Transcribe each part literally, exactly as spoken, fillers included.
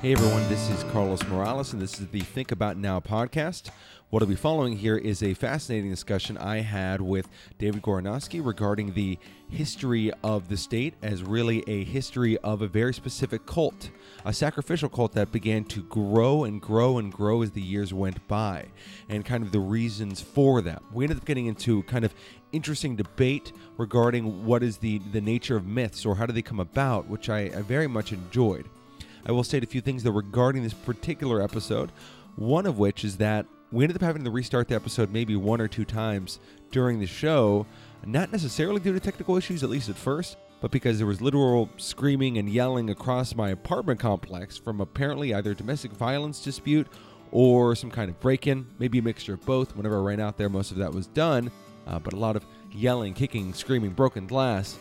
Hey everyone, this is Carlos Morales, and this is the Think About Now podcast. What I'll be following here is a fascinating discussion I had with David Goronosky regarding the history of the state as really a history of a very specific cult, a sacrificial cult that began to grow and grow and grow as the years went by, and kind of the reasons for that. We ended up getting into kind of interesting debate regarding what is the, the nature of myths, or how do they come about, which I, I very much enjoyed. I will state a few things though regarding this particular episode, one of which is that we ended up having to restart the episode maybe one or two times during the show, not necessarily due to technical issues, at least at first, but because there was literal screaming and yelling across my apartment complex from apparently either domestic violence dispute or some kind of break-in, maybe a mixture of both. Whenever I ran out there, most of that was done, uh, but a lot of yelling, kicking, screaming, broken glass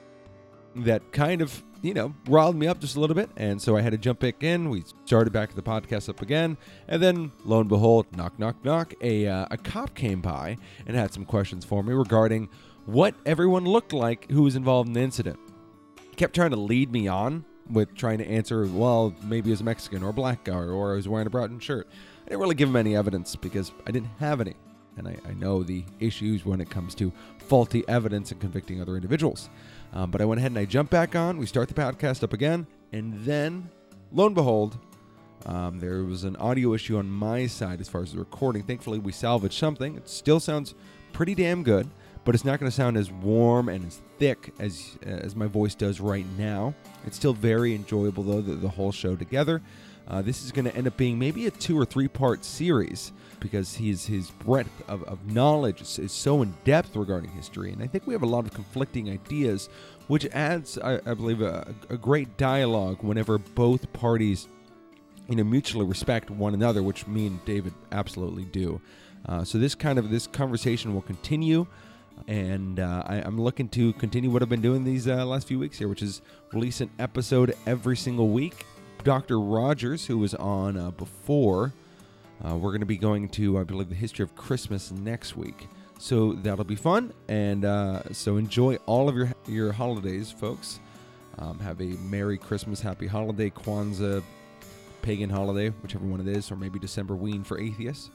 that kind of, you know, riled me up just a little bit, and so I had to jump back in. We started back the podcast up again, and then, lo and behold, knock, knock, knock, a, uh, a cop came by and had some questions for me regarding what everyone looked like who was involved in the incident. He kept trying to lead me on with trying to answer, well, maybe he was a Mexican or a black guy, or I was wearing a Broughton shirt. I didn't really give him any evidence because I didn't have any, and I, I know the issues when it comes to faulty evidence and convicting other individuals. Um, but I went ahead and I jumped back on. We start the podcast up again. And then, lo and behold, um, there was an audio issue on my side as far as the recording. Thankfully, we salvaged something. It still sounds pretty damn good, but it's not going to sound as warm and as thick as as my voice does right now. It's still very enjoyable, though, the, the whole show together. Uh, this is going to end up being maybe a two or three part series because his his breadth of, of knowledge is, is so in depth regarding history, and I think we have a lot of conflicting ideas, which adds, I, I believe, a, a great dialogue whenever both parties, you know, mutually respect one another, which me and David absolutely do. Uh, so this kind of this conversation will continue, and uh, I, I'm looking to continue what I've been doing these uh, last few weeks here, which is release an episode every single week. Doctor Rogers, who was on uh, before, uh, we're going to be going to, I believe, the history of Christmas next week. So that'll be fun, and uh, so enjoy all of your your holidays, folks. Um, have a Merry Christmas, Happy Holiday, Kwanzaa, Pagan Holiday, whichever one it is, or maybe December Ween for atheists.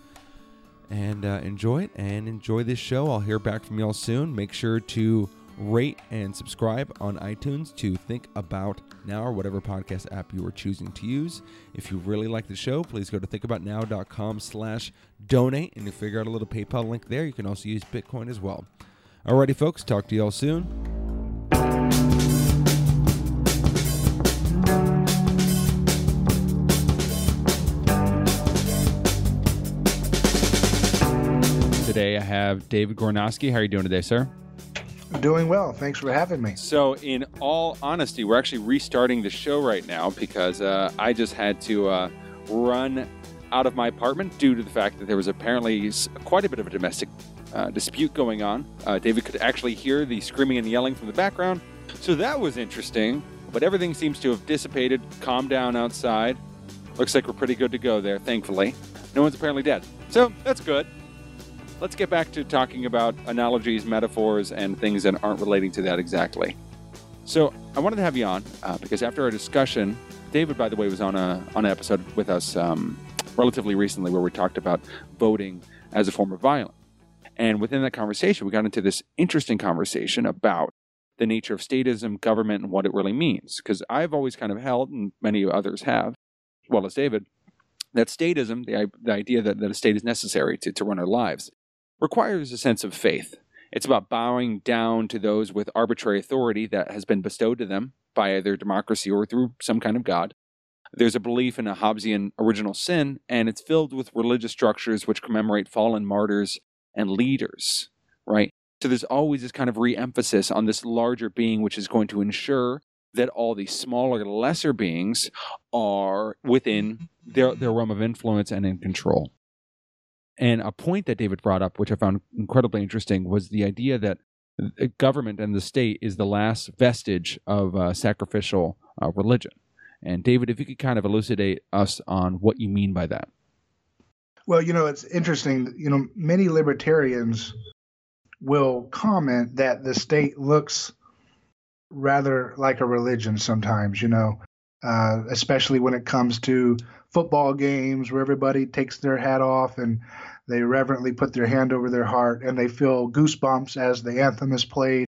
And uh, enjoy it, and enjoy this show. I'll hear back from y'all soon. Make sure to rate and subscribe on iTunes to Think About Now, or whatever podcast app you are choosing to use. If you really like the show, please go to thinkaboutnow.com slash donate, and to figure out a little PayPal link there. You can also use Bitcoin as well. Alrighty, folks, talk to y'all soon. Today I have David Goronosky. How are you doing today, sir? Doing well. Thanks for having me. So in all honesty, we're actually restarting the show right now because uh, I just had to uh, run out of my apartment due to the fact that there was apparently quite a bit of a domestic uh, dispute going on. Uh, David could actually hear the screaming and yelling from the background. So that was interesting, but everything seems to have dissipated, calmed down outside. Looks like we're pretty good to go there, thankfully. No one's apparently dead. So that's good. Let's get back to talking about analogies, metaphors, and things that aren't relating to that exactly. So I wanted to have you on uh, because after our discussion, David, by the way, was on a on an episode with us um, relatively recently where we talked about voting as a form of violence. And within that conversation, we got into this interesting conversation about the nature of statism, government, and what it really means. Because I've always kind of held, and many others have, as well as David, that statism, the, the idea that, that a state is necessary to, to run our lives, requires a sense of faith. It's about bowing down to those with arbitrary authority that has been bestowed to them by either democracy or through some kind of God. There's a belief in a Hobbesian original sin, and it's filled with religious structures which commemorate fallen martyrs and leaders, right? So there's always this kind of re-emphasis on this larger being which is going to ensure that all these smaller, lesser beings are within their, their realm of influence and in control. And a point that David brought up, which I found incredibly interesting, was the idea that the government and the state is the last vestige of uh, sacrificial uh, religion. And David, if you could kind of elucidate us on what you mean by that. Well, you know, it's interesting. You know, many libertarians will comment that the state looks rather like a religion sometimes, you know. uh, especially when it comes to football games where everybody takes their hat off and they reverently put their hand over their heart and they feel goosebumps as the anthem is played.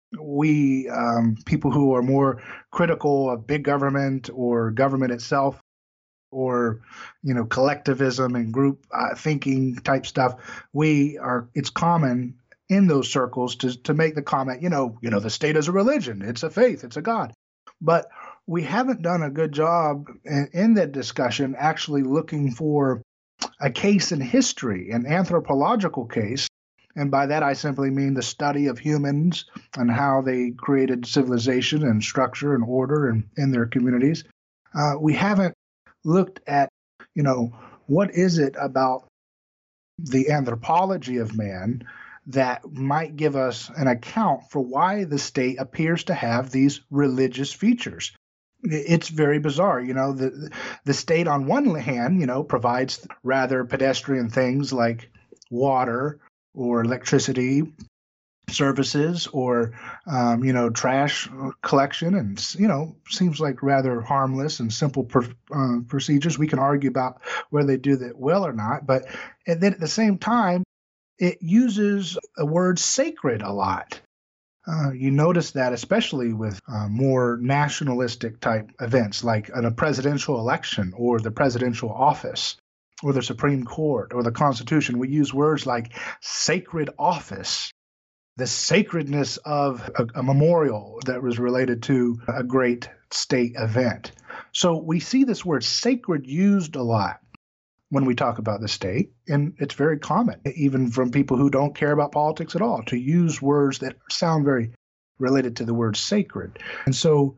We, um, people who are more critical of big government or government itself, or, you know, collectivism and group uh, thinking type stuff, we are, it's common in those circles to, to make the comment, you know, you know, the state is a religion, it's a faith, it's a God. But we haven't done a good job in, in that discussion actually looking for a case in history, an anthropological case. And by that, I simply mean the study of humans and how they created civilization and structure and order in, in their communities. Uh, we haven't looked at, you know, what is it about the anthropology of man that might give us an account for why the state appears to have these religious features. It's very bizarre. You know, the the state on one hand, you know, provides rather pedestrian things like water or electricity services or, um, you know, trash collection, and, you know, seems like rather harmless and simple per, uh, procedures. We can argue about whether they do that well or not, but and then at the same time, it uses a word sacred a lot. Uh, you notice that especially with uh, more nationalistic type events like a presidential election or the presidential office or the Supreme Court or the Constitution. We use words like sacred office, the sacredness of a, a memorial that was related to a great state event. So we see this word sacred used a lot when we talk about the state, and it's very common, even from people who don't care about politics at all, to use words that sound very related to the word sacred. And so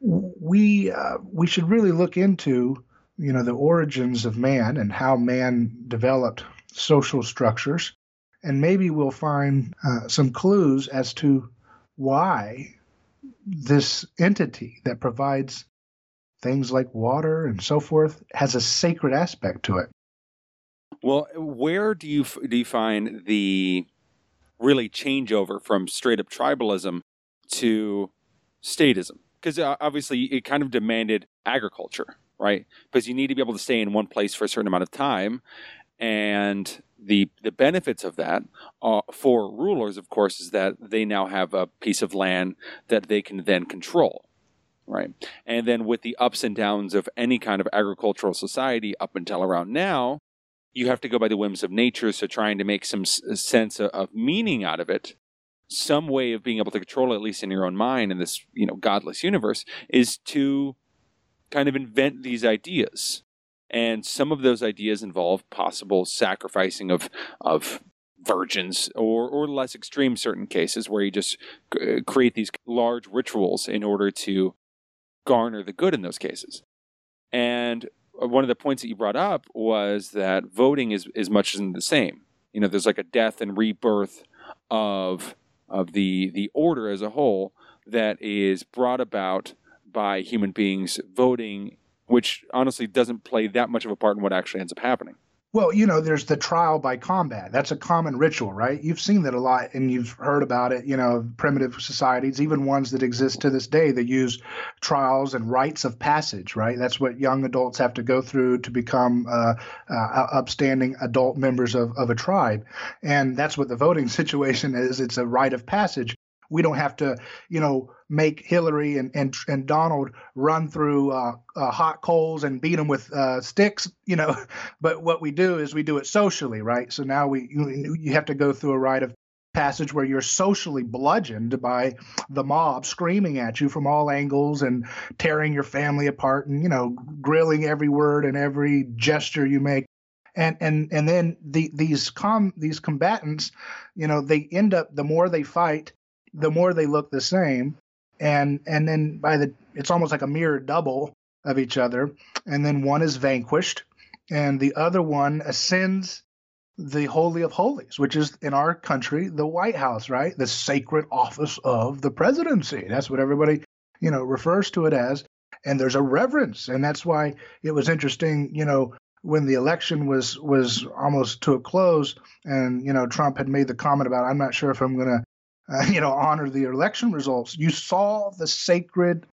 we uh, we should really look into, you know, the origins of man and how man developed social structures, and maybe we'll find uh, some clues as to why this entity that provides things like water and so forth has a sacred aspect to it. Well, where do you do you find the really changeover from straight up tribalism to statism? Because uh, obviously it kind of demanded agriculture, right? Because you need to be able to stay in one place for a certain amount of time, and the the benefits of that uh, for rulers, of course, is that they now have a piece of land that they can then control, right? And then with the ups and downs of any kind of agricultural society up until around now, you have to go by the whims of nature, so trying to make some s- sense of, of meaning out of it, some way of being able to control it, at least in your own mind in this, you know, godless universe, is to kind of invent these ideas. And some of those ideas involve possible sacrificing of of virgins, or, or less extreme certain cases where you just c- create these large rituals in order to garner the good in those cases. And one of the points that you brought up was that voting is, is much the same. You know, there's like a death and rebirth of of the the order as a whole that is brought about by human beings voting, which honestly doesn't play that much of a part in what actually ends up happening. Well, you know, there's the trial by combat. That's a common ritual, right? You've seen that a lot, and you've heard about it, you know, primitive societies, even ones that exist to this day, that use trials and rites of passage, right? That's what young adults have to go through to become uh, uh, upstanding adult members of, of a tribe. And that's what the voting situation is. It's a rite of passage. We don't have to, you know, make Hillary and and, and Donald run through uh, uh, hot coals and beat them with uh, sticks, you know. But what we do is we do it socially, right? So now we you, you have to go through a rite of passage where you're socially bludgeoned by the mob screaming at you from all angles and tearing your family apart and, you know, grilling every word and every gesture you make. And and and then the these com these combatants, you know, they end up, the more they fight, the more they look the same, and and then by the it's almost like a mirror double of each other, and then one is vanquished, and the other one ascends the Holy of Holies, which is in our country the White House, right? The sacred office of the presidency. That's what everybody, you know, refers to it as, and there's a reverence, and that's why it was interesting, you know, when the election was was almost to a close, and you know Trump had made the comment about, I'm not sure if I'm going to Uh, you know, honor the election results. You saw the sacred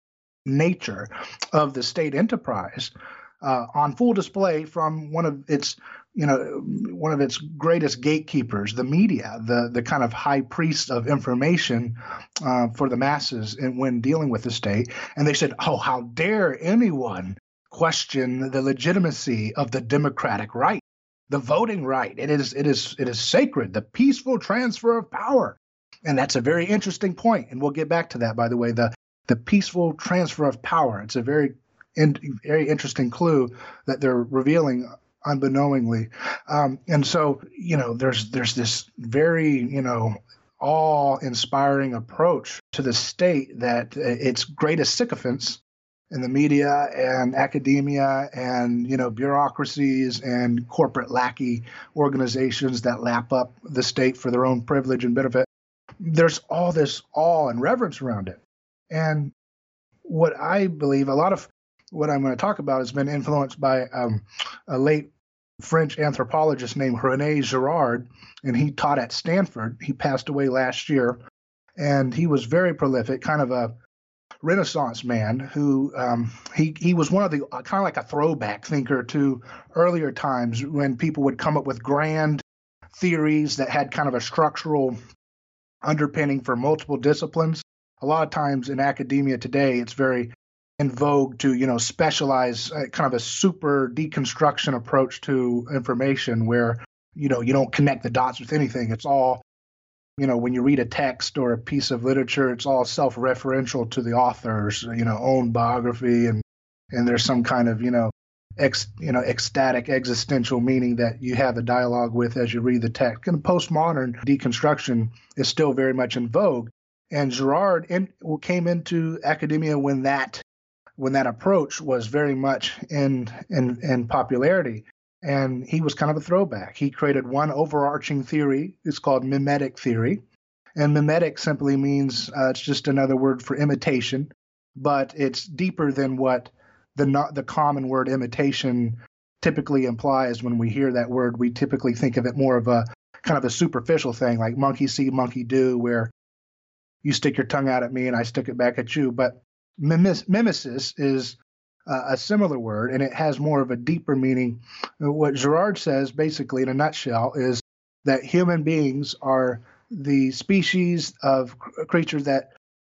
nature of the state enterprise uh, on full display from one of its, you know, one of its greatest gatekeepers, the media, the the kind of high priest of information uh, for the masses, and when dealing with the state. And they said, "Oh, how dare anyone question the legitimacy of the democratic right, the voting right? It is it is it is sacred, the peaceful transfer of power." And that's a very interesting point, and we'll get back to that. By the way, the the peaceful transfer of power. It's a very in, very interesting clue that they're revealing unbeknowingly. Um, and so, you know, there's there's this very, you know, awe-inspiring approach to the state that its greatest sycophants in the media and academia and, you know, bureaucracies and corporate lackey organizations that lap up the state for their own privilege and benefit. There's all this awe and reverence around it. And what I believe, a lot of what I'm going to talk about has been influenced by um, a late French anthropologist named René Girard, and he taught at Stanford. He passed away last year, and he was very prolific, kind of a Renaissance man who um, he he was one of the uh, kind of like a throwback thinker to earlier times when people would come up with grand theories that had kind of a structural underpinning for multiple disciplines. A lot of times in academia today, it's very in vogue to, you know, specialize uh, kind of a super deconstruction approach to information where, you know, you don't connect the dots with anything. It's all, you know, when you read a text or a piece of literature, it's all self-referential to the author's, you know, own biography, and and there's some kind of, you know, ex, you know, ecstatic existential meaning that you have a dialogue with as you read the text. And postmodern deconstruction is still very much in vogue. And Girard in, came into academia when that when that approach was very much in, in in popularity. And he was kind of a throwback. He created one overarching theory. It's called mimetic theory. And mimetic simply means, uh, it's just another word for imitation, but it's deeper than what the not, the common word imitation typically implies. When we hear that word, we typically think of it more of a kind of a superficial thing, like monkey see, monkey do, where you stick your tongue out at me and I stick it back at you. But mimes- mimesis is uh, a similar word, and it has more of a deeper meaning. What Girard says, basically, in a nutshell, is that human beings are the species of cr- creatures that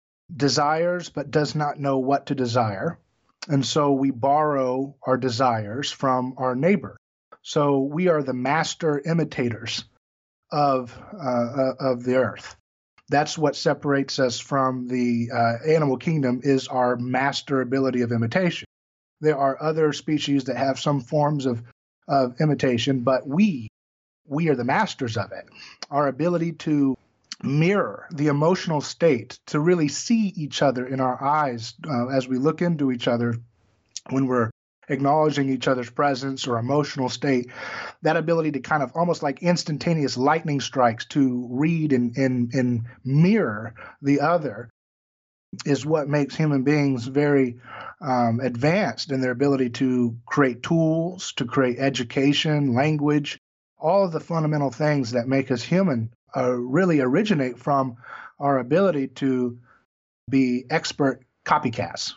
desires but does not know what to desire. And so we borrow our desires from our neighbor. So we are the master imitators of uh, of the earth. That's what separates us from the uh, animal kingdom, is our master ability of imitation. There are other species that have some forms of, of imitation, but we, we are the masters of it. Our ability to mirror the emotional state, to really see each other in our eyes uh, as we look into each other when we're acknowledging each other's presence or emotional state, that ability to kind of almost like instantaneous lightning strikes to read and, and, and mirror the other is what makes human beings very um, advanced in their ability to create tools, to create education, language, all of the fundamental things that make us human uh, really originate from our ability to be expert copycats.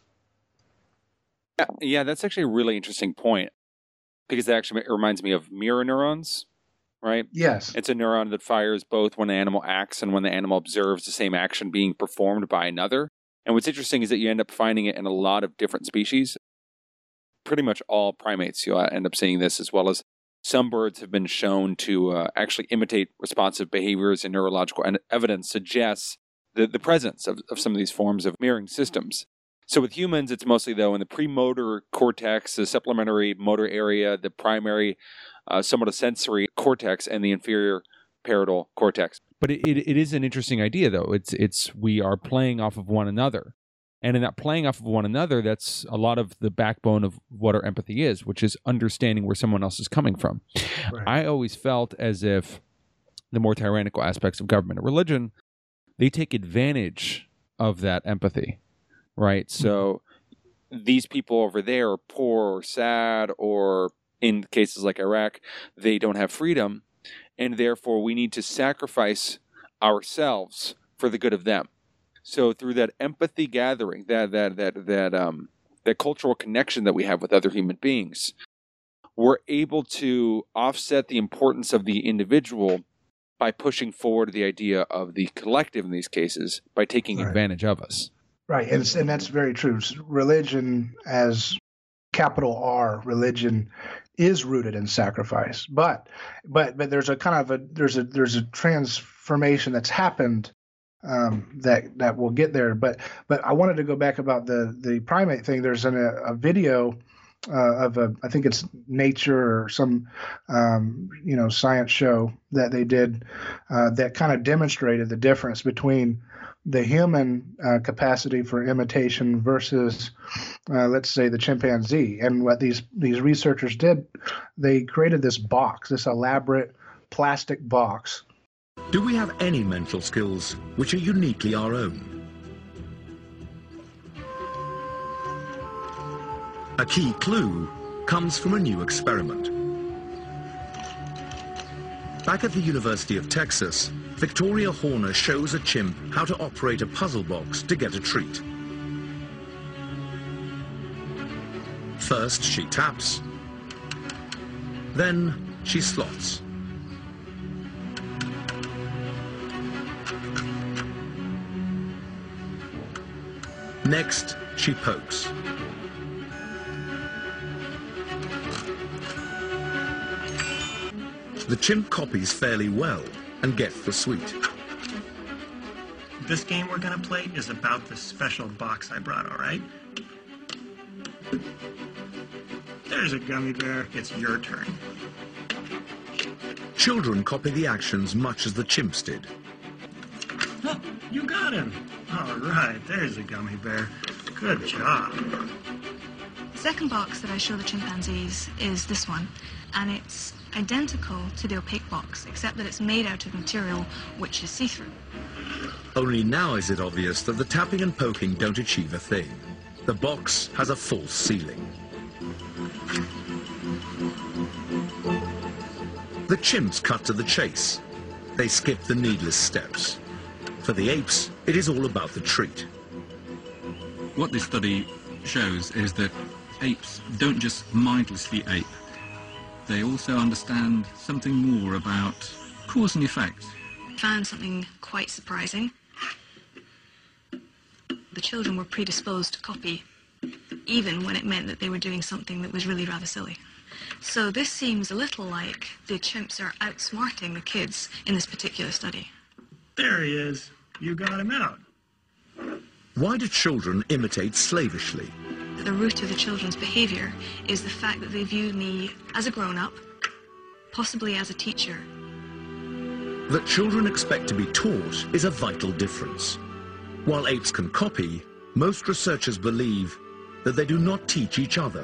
Yeah, yeah, that's actually a really interesting point, because that actually reminds me of mirror neurons, right? Yes. It's a neuron that fires both when the animal acts and when the animal observes the same action being performed by another. And what's interesting is that you end up finding it in a lot of different species. Pretty much all primates, you'll end up seeing this, as well as some birds have been shown to uh, actually imitate responsive behaviors, and neurological evidence suggests the, the presence of, of some of these forms of mirroring systems. So with humans, it's mostly, though, in the premotor cortex, the supplementary motor area, the primary uh, somatosensory cortex, and the inferior parietal cortex. But it, it, it is an interesting idea, though. It's it's we are playing off of one another. And in that playing off of one another, that's a lot of the backbone of what our empathy is, which is understanding where someone else is coming from. Right. I always felt as if the more tyrannical aspects of government and religion, they take advantage of that empathy. Right. So these people over there are poor or sad, or in cases like Iraq, they don't have freedom. And therefore, we need to sacrifice ourselves for the good of them. So through that empathy gathering, that that that that um that cultural connection that we have with other human beings, we're able to offset the importance of the individual by pushing forward the idea of the collective in these cases by taking Right. advantage of us. Right, and, and that's very true. Religion, as capital R, religion is rooted in sacrifice. But but but there's a kind of a there's a there's a transformation that's happened um, that that will get there. But but I wanted to go back about the the primate thing. There's an, a, a video uh, of a I think it's Nature or some um, you know science show that they did uh, that kind of demonstrated the difference between the human uh, capacity for imitation versus, uh, let's say, the chimpanzee. And what these these researchers did, they created this box, this elaborate plastic box. Do we have any mental skills which are uniquely our own? A key clue comes from a new experiment. Back at the University of Texas, Victoria Horner shows a chimp how to operate a puzzle box to get a treat. First, she taps. Then, she slots. Next, she pokes. The chimp copies fairly well and gets the sweet. This game we're gonna play is about the special box I brought, all right? There's a gummy bear. It's your turn. Children copy the actions much as the chimps did. Oh, you got him. All right, there's a gummy bear. Good job. The second box that I show the chimpanzees is this one, and it's identical to the opaque box, except that it's made out of material which is see-through. Only now is it obvious that the tapping and poking don't achieve a thing. The box has a false ceiling. The chimps cut to the chase. They skip the needless steps. For the apes, it is all about the treat. What this study shows is that apes don't just mindlessly ape. They also understand something more about cause and effect. Found something quite surprising. The children were predisposed to copy, even when it meant that they were doing something that was really rather silly. So this seems a little like the chimps are outsmarting the kids in this particular study. There he is. You got him out. Why do children imitate slavishly? The root of the children's behavior is the fact that they view me as a grown-up, possibly as a teacher. That children expect to be taught is a vital difference. While apes can copy, most researchers believe that they do not teach each other.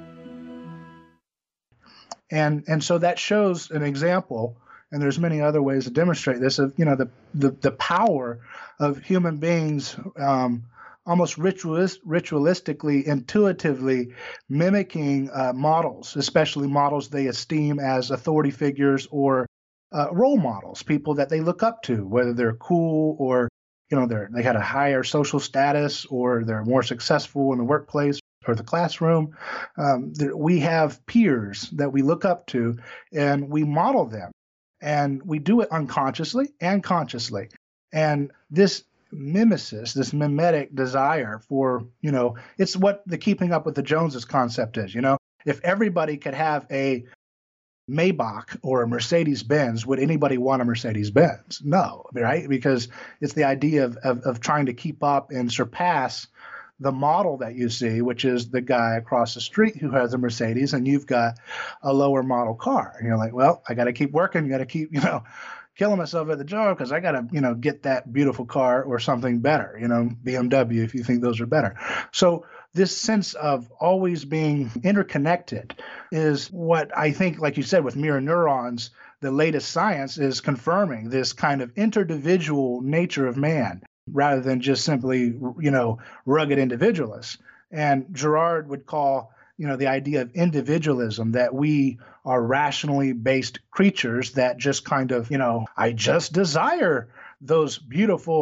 And and so that shows an example, and there's many other ways to demonstrate this, of, you know, the, the, the power of human beings um, almost ritualis- ritualistically, intuitively mimicking uh, models, especially models they esteem as authority figures or uh, role models, people that they look up to, whether they're cool or, you know, they're, they had a higher social status or they're more successful in the workplace or the classroom. Um, we have peers that we look up to and we model them. And we do it unconsciously and consciously. And this mimesis, this mimetic desire for, you know, it's what the keeping up with the Joneses concept is, you know. If everybody could have a Maybach or a Mercedes-Benz, would anybody want a Mercedes-Benz? No, right? Because it's the idea of, of, of trying to keep up and surpass the model that you see, which is the guy across the street who has a Mercedes and you've got a lower model car. And you're like, well, I got to keep working, got to keep, you know, killing myself at the job because I got to, you know, get that beautiful car or something better, you know, B M W if you think those are better. So this sense of always being interconnected is what I think, like you said, with mirror neurons, the latest science is confirming this kind of interdividual nature of man, rather than just simply, you know, rugged individualists. And Girard would call, you know, the idea of individualism, that we are rationally based creatures that just kind of, you know, I just desire those beautiful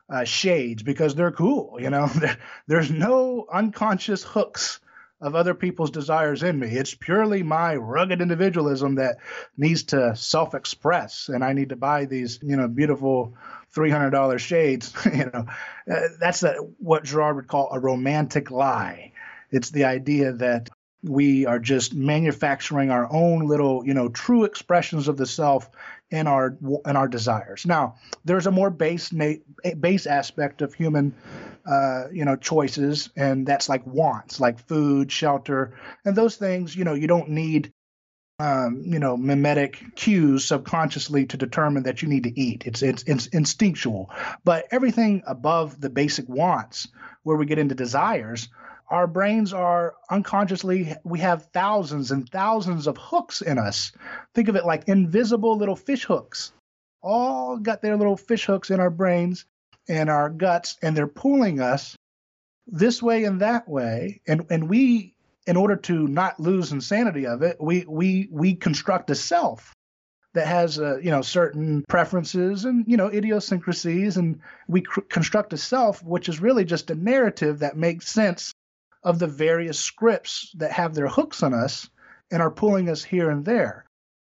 uh, shades because they're cool. You know, there, there's no unconscious hooks of other people's desires in me. It's purely my rugged individualism that needs to self-express, and I need to buy these, you know, beautiful three hundred dollars shades. you know, uh, that's a, what Girard would call a romantic lie. It's the idea that we are just manufacturing our own little, you know, true expressions of the self in our in our desires. Now, there's a more base na- base aspect of human, uh, you know, choices, and that's like wants, like food, shelter, and those things. You know, you don't need, um, you know, mimetic cues subconsciously to determine that you need to eat. It's it's it's instinctual. But everything above the basic wants, where we get into desires, our brains are unconsciously, we have thousands and thousands of hooks in us. Think of it like invisible little fish hooks. All got their little fish hooks in our brains and our guts, and they're pulling us this way and that way. And and we, in order to not lose insanity of it, we we we construct a self that has, uh, you know, certain preferences and, you know, idiosyncrasies, and we cr- construct a self which is really just a narrative that makes sense of the various scripts that have their hooks on us and are pulling us here and there.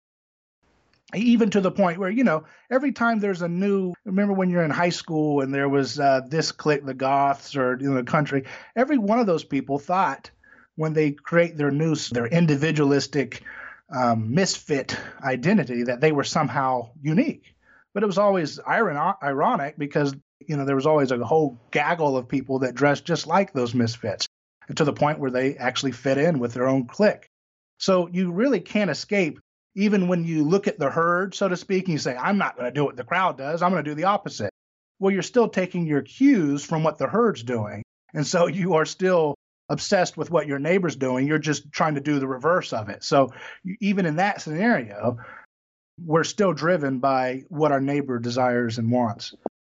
Even to the point where, you know, every time there's a new, remember when you're in high school and there was uh, this clique, the Goths, or, you know, the country, every one of those people thought when they create their new, their individualistic um, misfit identity that they were somehow unique. But it was always iron- ironic because, you know, there was always a whole gaggle of people that dressed just like those misfits, to the point where they actually fit in with their own clique. So you really can't escape, even when you look at the herd, so to speak, and you say, I'm not going to do what the crowd does, I'm going to do the opposite. Well, you're still taking your cues from what the herd's doing. And so you are still obsessed with what your neighbor's doing. You're just trying to do the reverse of it. So even in that scenario, we're still driven by what our neighbor desires and wants.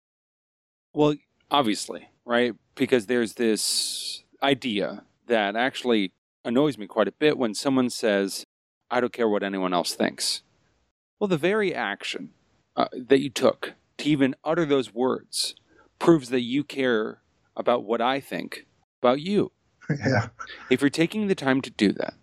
Well, obviously, right? Because there's this idea that actually annoys me quite a bit when someone says, I don't care what anyone else thinks. Well, the very action uh, that you took to even utter those words proves that you care about what I think about you. Yeah. If you're taking the time to do that.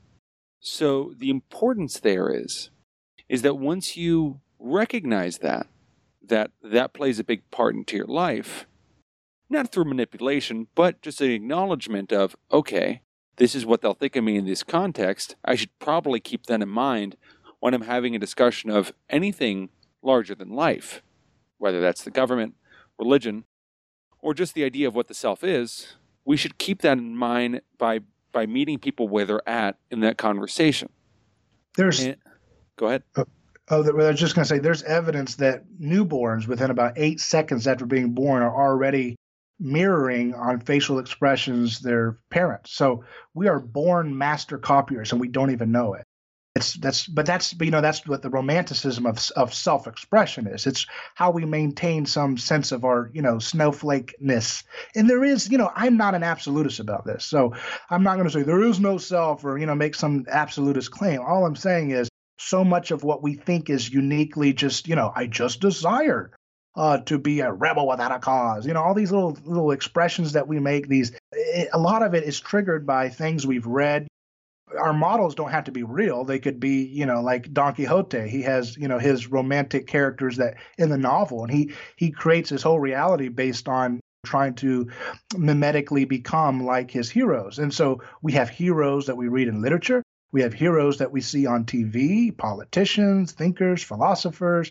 So the importance there is, is that once you recognize that, that that plays a big part into your life, not through manipulation, but just an acknowledgement of, okay, this is what they'll think of me in this context. I should probably keep that in mind when I'm having a discussion of anything larger than life, whether that's the government, religion, or just the idea of what the self is. We should keep that in mind by by meeting people where they're at in that conversation. There's and, go ahead. Oh, oh, I was just going to say, there's evidence that newborns within about eight seconds after being born are already mirroring on facial expressions their parents. So we are born master copiers and we don't even know it. It's that's but that's you know that's what the romanticism of of self-expression is. It's how we maintain some sense of our, you know, snowflakeness. And there is, you know, I'm not an absolutist about this. So I'm not going to say there is no self or, you know, make some absolutist claim. All I'm saying is so much of what we think is uniquely just, you know, I just desire Uh, to be a rebel without a cause. You know, all these little little expressions that we make, these, it, a lot of it is triggered by things we've read. Our models don't have to be real. They could be, you know, like Don Quixote. He has, you know, his romantic characters that in the novel, and he he creates his whole reality based on trying to mimetically become like his heroes. And so we have heroes that we read in literature. We have heroes that we see on T V, politicians, thinkers, philosophers.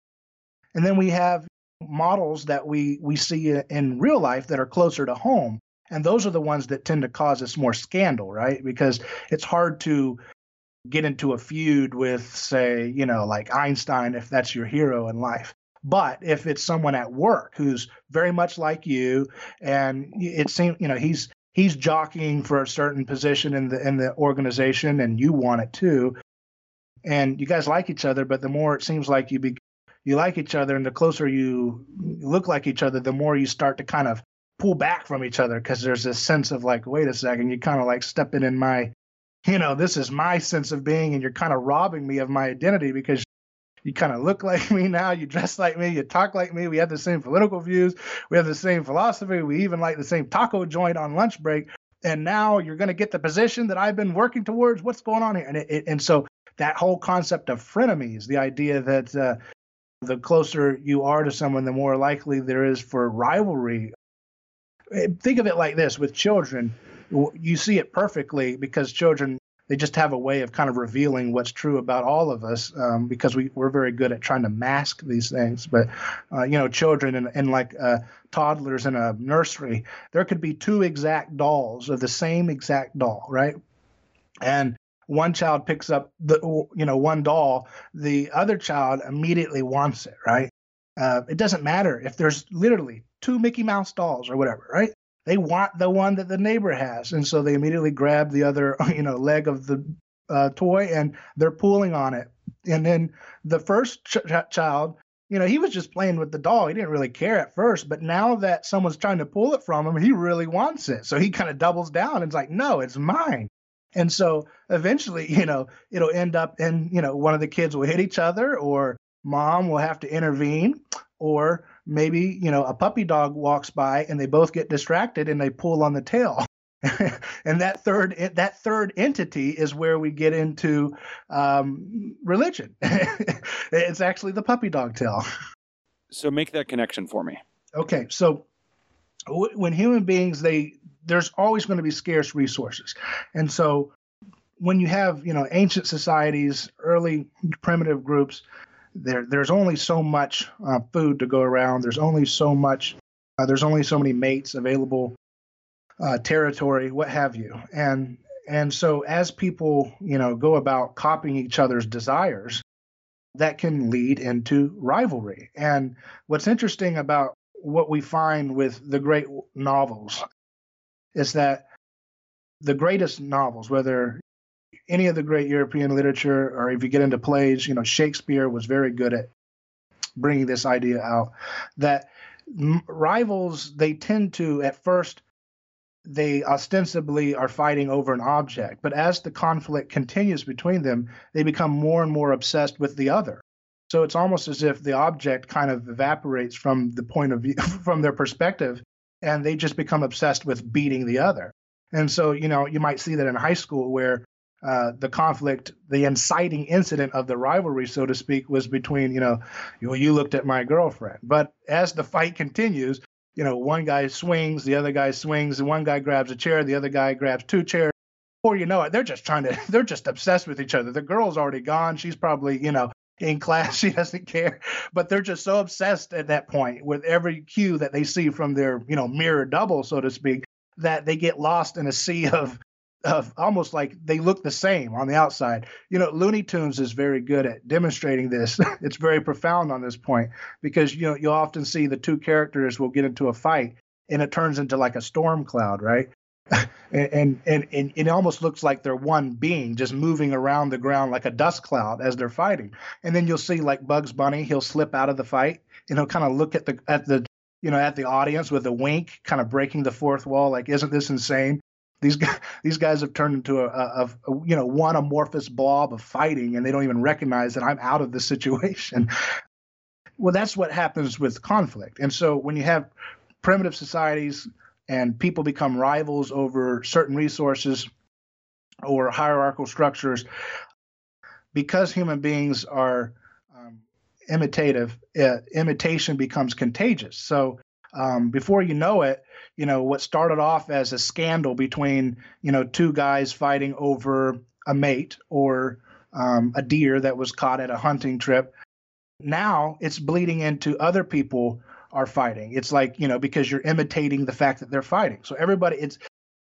And then we have models that we, we see in real life that are closer to home. And those are the ones that tend to cause us more scandal, right? Because it's hard to get into a feud with, say, you know, like Einstein, if that's your hero in life. But if it's someone at work who's very much like you, and it seems, you know, he's he's jockeying for a certain position in the in the organization, and you want it too, and you guys like each other, but the more it seems like you be you like each other, and the closer you look like each other, the more you start to kind of pull back from each other, because there's this sense of like, wait a second, you kind of like stepping in my, you know, this is my sense of being, and you're kind of robbing me of my identity because you kind of look like me now, you dress like me, you talk like me, we have the same political views, we have the same philosophy, we even like the same taco joint on lunch break, and now you're going to get the position that I've been working towards. What's going on here? And it, it, and so that whole concept of frenemies, the idea that uh, the closer you are to someone, the more likely there is for rivalry. Think of it like this: with children, you see it perfectly because children, they just have a way of kind of revealing what's true about all of us, um, because we, we're very good at trying to mask these things. But, uh, you know, children and, and like uh, toddlers in a nursery, there could be two exact dolls of the same exact doll, right? And one child picks up the, you know, one doll, the other child immediately wants it, right? Uh, it doesn't matter if there's literally two Mickey Mouse dolls or whatever, right? They want the one that the neighbor has. And so they immediately grab the other, you know, leg of the uh, toy and they're pulling on it. And then the first ch- child, you know, he was just playing with the doll. He didn't really care at first. But now that someone's trying to pull it from him, he really wants it. So he kind of doubles down and it's like, no, it's mine. And so eventually, you know, it'll end up in, you know, one of the kids will hit each other, or mom will have to intervene, or maybe, you know, a puppy dog walks by and they both get distracted and they pull on the tail. And that third that third entity is where we get into um, religion. It's actually the puppy dog tail. So make that connection for me. Okay, so w- when human beings, they there's always going to be scarce resources. And so when you have, you know, ancient societies, early primitive groups, there there's only so much uh, food to go around. There's only so much, uh, there's only so many mates available, uh, territory, what have you. And and so as people, you know, go about copying each other's desires, that can lead into rivalry. And what's interesting about what we find with the great novels is that the greatest novels, whether any of the great European literature, or if you get into plays, you know, Shakespeare was very good at bringing this idea out, that m- rivals, they tend to, at first, they ostensibly are fighting over an object, but as the conflict continues between them, they become more and more obsessed with the other. So it's almost as if the object kind of evaporates from the point of view, from their perspective, and they just become obsessed with beating the other. And so, you know, you might see that in high school where uh, the conflict, the inciting incident of the rivalry, so to speak, was between, you know, you, you looked at my girlfriend. But as the fight continues, you know, one guy swings, the other guy swings, and one guy grabs a chair, the other guy grabs two chairs. Before you know it, they're just trying to, they're just obsessed with each other. The girl's already gone. She's probably, you know, in class, she doesn't care, but they're just so obsessed at that point with every cue that they see from their, you know, mirror double, so to speak, that they get lost in a sea of, of almost like they look the same on the outside. You know, Looney Tunes is very good at demonstrating this. It's very profound on this point because, you know, you'll often see the two characters will get into a fight and it turns into like a storm cloud, right? and, and and it almost looks like they're one being just moving around the ground like a dust cloud as they're fighting. And then you'll see like Bugs Bunny, he'll slip out of the fight and he'll kind of look at the at the you know at the audience with a wink, kind of breaking the fourth wall, like, isn't this insane? These guys these guys have turned into a, a, a you know one amorphous blob of fighting, and they don't even recognize that I'm out of the situation. Well, that's what happens with conflict. And so when you have primitive societies and people become rivals over certain resources or hierarchical structures, because human beings are um, imitative, uh, imitation becomes contagious. So um, before you know it, you know, what started off as a scandal between, you know, two guys fighting over a mate or um, a deer that was caught at a hunting trip, now it's bleeding into other people are fighting. It's like, you know, because you're imitating the fact that they're fighting. So everybody, it's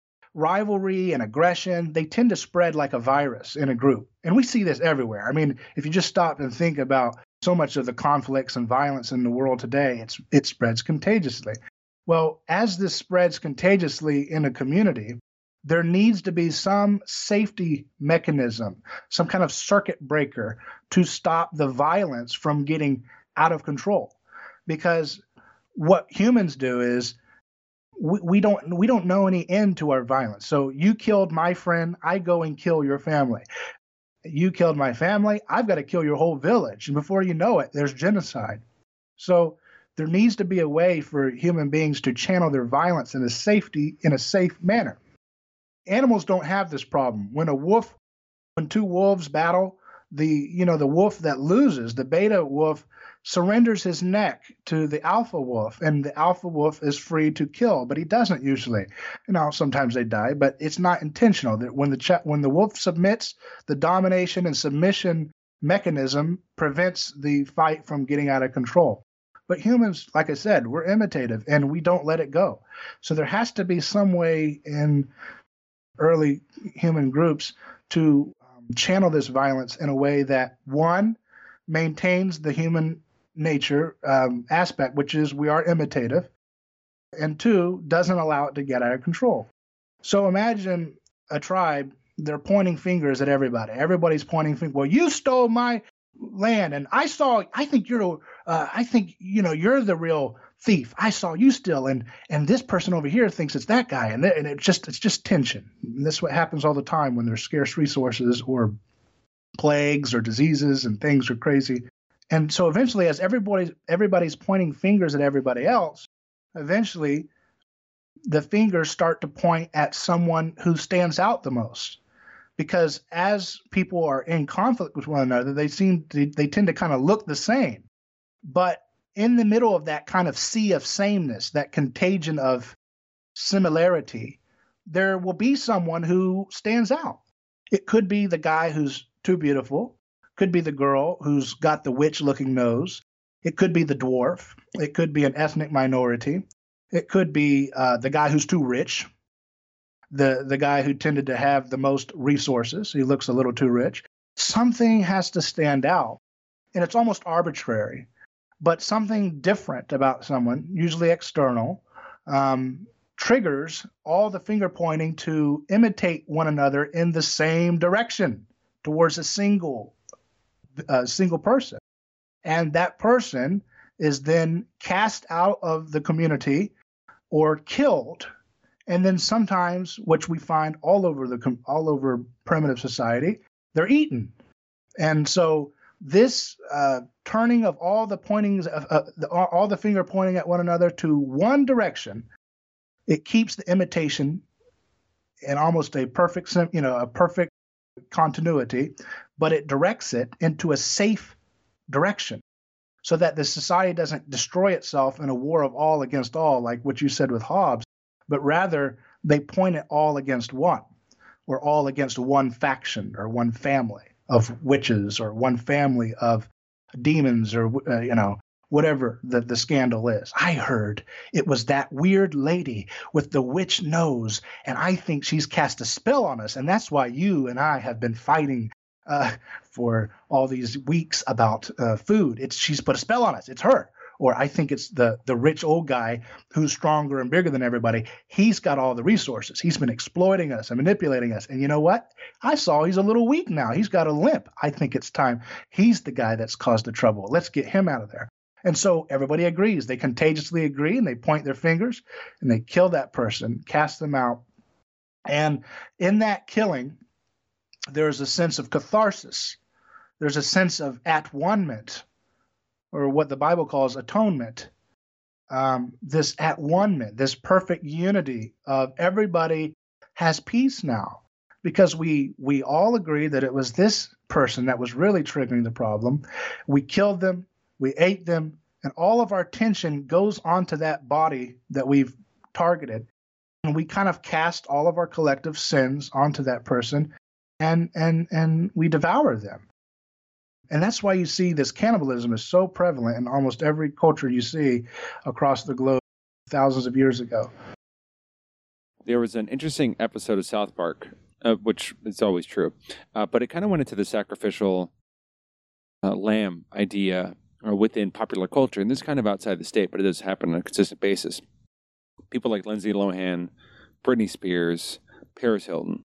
rivalry and aggression, they tend to spread like a virus in a group. And we see this everywhere. I mean, if you just stop and think about so much of the conflicts and violence in the world today, it's it spreads contagiously. Well, as this spreads contagiously in a community, there needs to be some safety mechanism, some kind of circuit breaker to stop the violence from getting out of control. Because what humans do is we, we don't we don't know any end to our violence. So you killed my friend, I go and kill your family. You killed my family. I've got to kill your whole village. And before you know it, there's genocide. So there needs to be a way for human beings to channel their violence in a safety, in a safe manner. Animals don't have this problem. When a wolf, when two wolves battle, the, you know, the wolf that loses, the beta wolf, surrenders his neck to the alpha wolf, and the alpha wolf is free to kill, but he doesn't usually. You know, sometimes they die, but it's not intentional. That when the ch- when the wolf submits, the domination and submission mechanism prevents the fight from getting out of control. But humans, like I said, we're imitative, and we don't let it go. So there has to be some way in early human groups to um, channel this violence in a way that, one, maintains the human nature um, aspect, which is we are imitative, and two, doesn't allow it to get out of control. So imagine a tribe, they're pointing fingers at everybody. Everybody's pointing fingers. Well, you stole my land, and I saw, I think you're, uh, I think, you know, you're the real thief. I saw you steal, and and this person over here thinks it's that guy, and, and it's just, it's just tension. And this is what happens all the time when there's scarce resources or plagues or diseases and things are crazy. And so eventually, as everybody everybody's pointing fingers at everybody else, eventually the fingers start to point at someone who stands out the most. Because as people are in conflict with one another, they seem to, they tend to kind of look the same. But in the middle of that kind of sea of sameness, that contagion of similarity, there will be someone who stands out. It could be the guy who's too beautiful. Could be the girl who's got the witch-looking nose. It could be the dwarf. It could be an ethnic minority. It could be uh, the guy who's too rich. The the guy who tended to have the most resources. He looks a little too rich. Something has to stand out. And it's almost arbitrary. But something different about someone, usually external, um, triggers all the finger pointing to imitate one another in the same direction towards a single a single person. And that person is then cast out of the community or killed. And then sometimes, which we find all over the all over primitive society, they're eaten. And so this uh, turning of all the pointings of uh, the, all the finger pointing at one another to one direction, it keeps the imitation in almost a perfect, you know, a perfect continuity, but it directs it into a safe direction so that the society doesn't destroy itself in a war of all against all, like what you said with Hobbes, but rather they point it all against one, or all against one faction or one family of witches or one family of demons or, uh, you know, whatever the, the scandal is. I heard it was that weird lady with the witch nose, and I think she's cast a spell on us, and that's why you and I have been fighting uh, for all these weeks about uh, food. It's she's put a spell on us. It's her. Or I think it's the the rich old guy who's stronger and bigger than everybody. He's got all the resources. He's been exploiting us and manipulating us. And you know what? I saw he's a little weak now. He's got a limp. I think it's time. He's the guy that's caused the trouble. Let's get him out of there. And so everybody agrees. They contagiously agree, and they point their fingers, and they kill that person, cast them out. And in that killing, there's a sense of catharsis. There's a sense of at-one-ment, or what the Bible calls atonement. Um, this at-one-ment, this perfect unity of everybody has peace now, because we we all agree that it was this person that was really triggering the problem. We killed them. We ate them, and all of our tension goes onto that body that we've targeted. And we kind of cast all of our collective sins onto that person, and and and we devour them. And that's why you see this cannibalism is so prevalent in almost every culture you see across the globe thousands of years ago. There was an interesting episode of South Park, uh, which is always true, uh, but it kind of went into the sacrificial uh, lamb idea, or within popular culture, and this is kind of outside the state, but it does happen on a consistent basis. People like Lindsay Lohan, Britney Spears, Paris Hilton,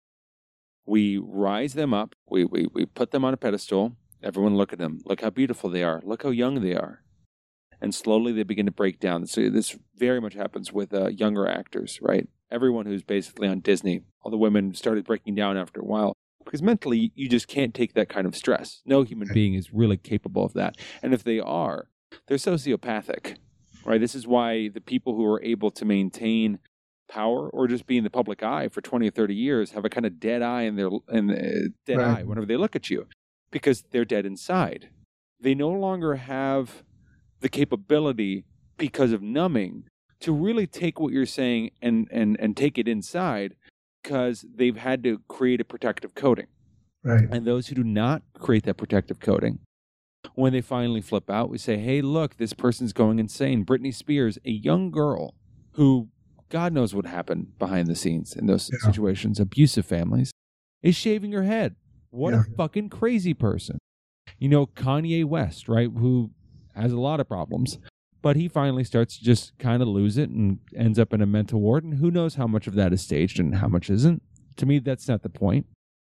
we rise them up, we, we, we put them on a pedestal, everyone look at them, look how beautiful they are, look how young they are, and slowly they begin to break down. So this very much happens with uh, younger actors, right? Everyone who's basically on Disney, all the women started breaking down after a while, because mentally you just can't take that kind of stress. No human being is really capable of that. And if they are, they're sociopathic, right? This is why the people who are able to maintain power or just be in the public eye for twenty or thirty years have a kind of dead eye in their in the dead Right. eye whenever they look at you, because they're dead inside. They no longer have the capability, because of numbing, to really take what you're saying and and and take it inside, because they've had to create a protective coating. Right. And those who do not create that protective coating, when they finally flip out, we say, hey, look, this person's going insane. Britney Spears, a young girl who God knows what happened behind the scenes in those Yeah. situations, abusive families, is shaving her head. What Yeah. a fucking crazy person. You know, Kanye West, right, who has a lot of problems, but he finally starts to just kind of lose it and ends up in a mental ward, and who knows how much of that is staged and how much isn't. To me, that's not the point.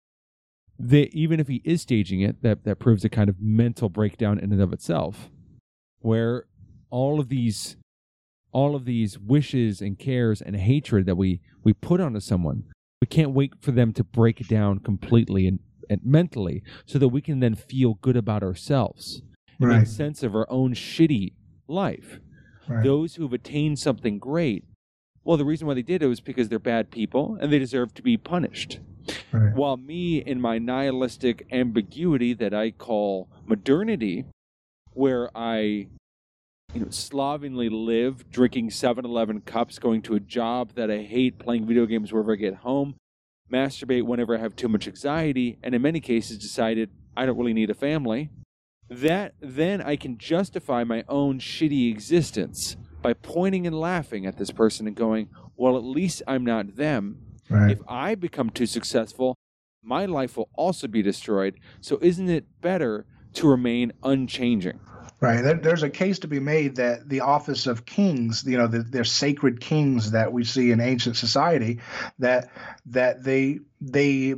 The, even if he is staging it, that, that proves a kind of mental breakdown in and of itself, where all of these all of these wishes and cares and hatred that we, we put onto someone, we can't wait for them to break down completely and, and mentally so that we can then feel good about ourselves and Right. make sense of our own shitty life. Right. Those who have attained something great, well, the reason why they did it was because they're bad people and they deserve to be punished. Right. While me, in my nihilistic ambiguity that I call modernity, where I you know, slovenly live, drinking seven eleven cups, going to a job that I hate, playing video games wherever I get home, masturbate whenever I have too much anxiety, and in many cases decided I don't really need a family, that then I can justify my own shitty existence by pointing and laughing at this person and going, well, at least I'm not them. Right. If I become too successful, my life will also be destroyed. So isn't it better to remain unchanging? Right. There, there's a case to be made that the office of kings, you know, the, they're sacred kings that we see in ancient society, that that they they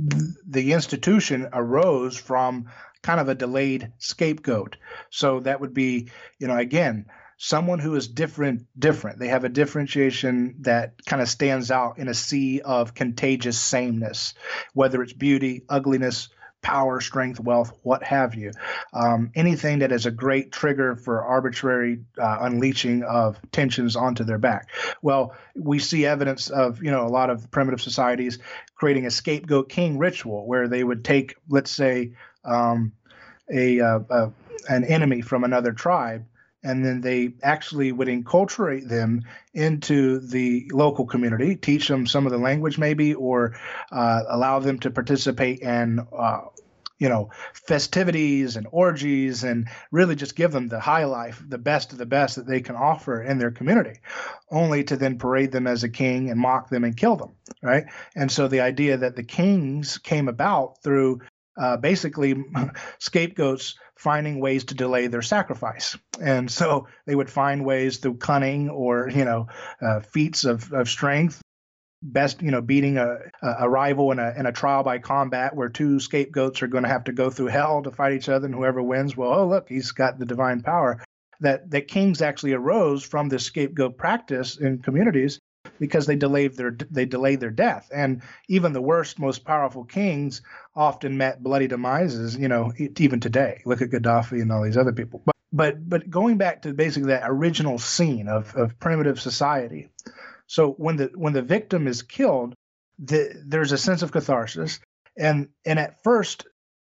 the institution arose from kind of a delayed scapegoat. So that would be, you know, again, someone who is different, different. They have a differentiation that kind of stands out in a sea of contagious sameness, whether it's beauty, ugliness, power, strength, wealth, what have you. Um, anything that is a great trigger for arbitrary uh, unleashing of tensions onto their back. Well, we see evidence of, you know, a lot of primitive societies creating a scapegoat king ritual where they would take, let's say, um, a, uh, uh, an enemy from another tribe, and then they actually would enculturate them into the local community, teach them some of the language maybe, or uh, allow them to participate in, uh, you know, festivities and orgies, and really just give them the high life, the best of the best that they can offer in their community, only to then parade them as a king and mock them and kill them, right? And so the idea that the kings came about through uh, basically scapegoats finding ways to delay their sacrifice. And so they would find ways through cunning or, you know, uh, feats of, of strength, best, you know, beating a, a rival in a, in a trial by combat where two scapegoats are going to have to go through hell to fight each other, and whoever wins, well, oh, look, he's got the divine power. That, that kings actually arose from this scapegoat practice in communities because they delayed their they delayed their death. And even the worst, most powerful kings often met bloody demises, you know, even today. Look at Gaddafi and all these other people. But but but going back to basically that original scene of, of primitive society. So when the when the victim is killed, the, there's a sense of catharsis. And and at first,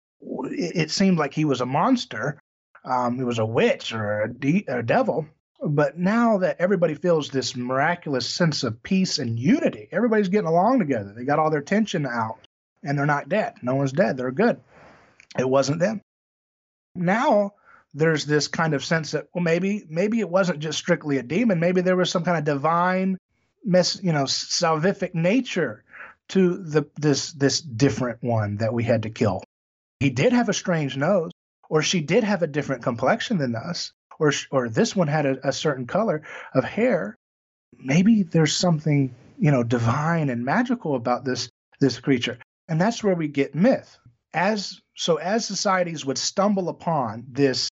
it, it seemed like he was a monster. Um, it was a witch or a, de- a devil. But now that everybody feels this miraculous sense of peace and unity, everybody's getting along together. They got all their tension out, and they're not dead. No one's dead. They're good. It wasn't them. Now there's this kind of sense that, well, maybe maybe it wasn't just strictly a demon. Maybe there was some kind of divine, mess, you know, salvific nature to the this this different one that we had to kill. He did have a strange nose, or she did have a different complexion than us. Or, or this one had a, a certain color of hair. Maybe there's something, you know, divine and magical about this this creature, and that's where we get myth. As so, as societies would stumble upon this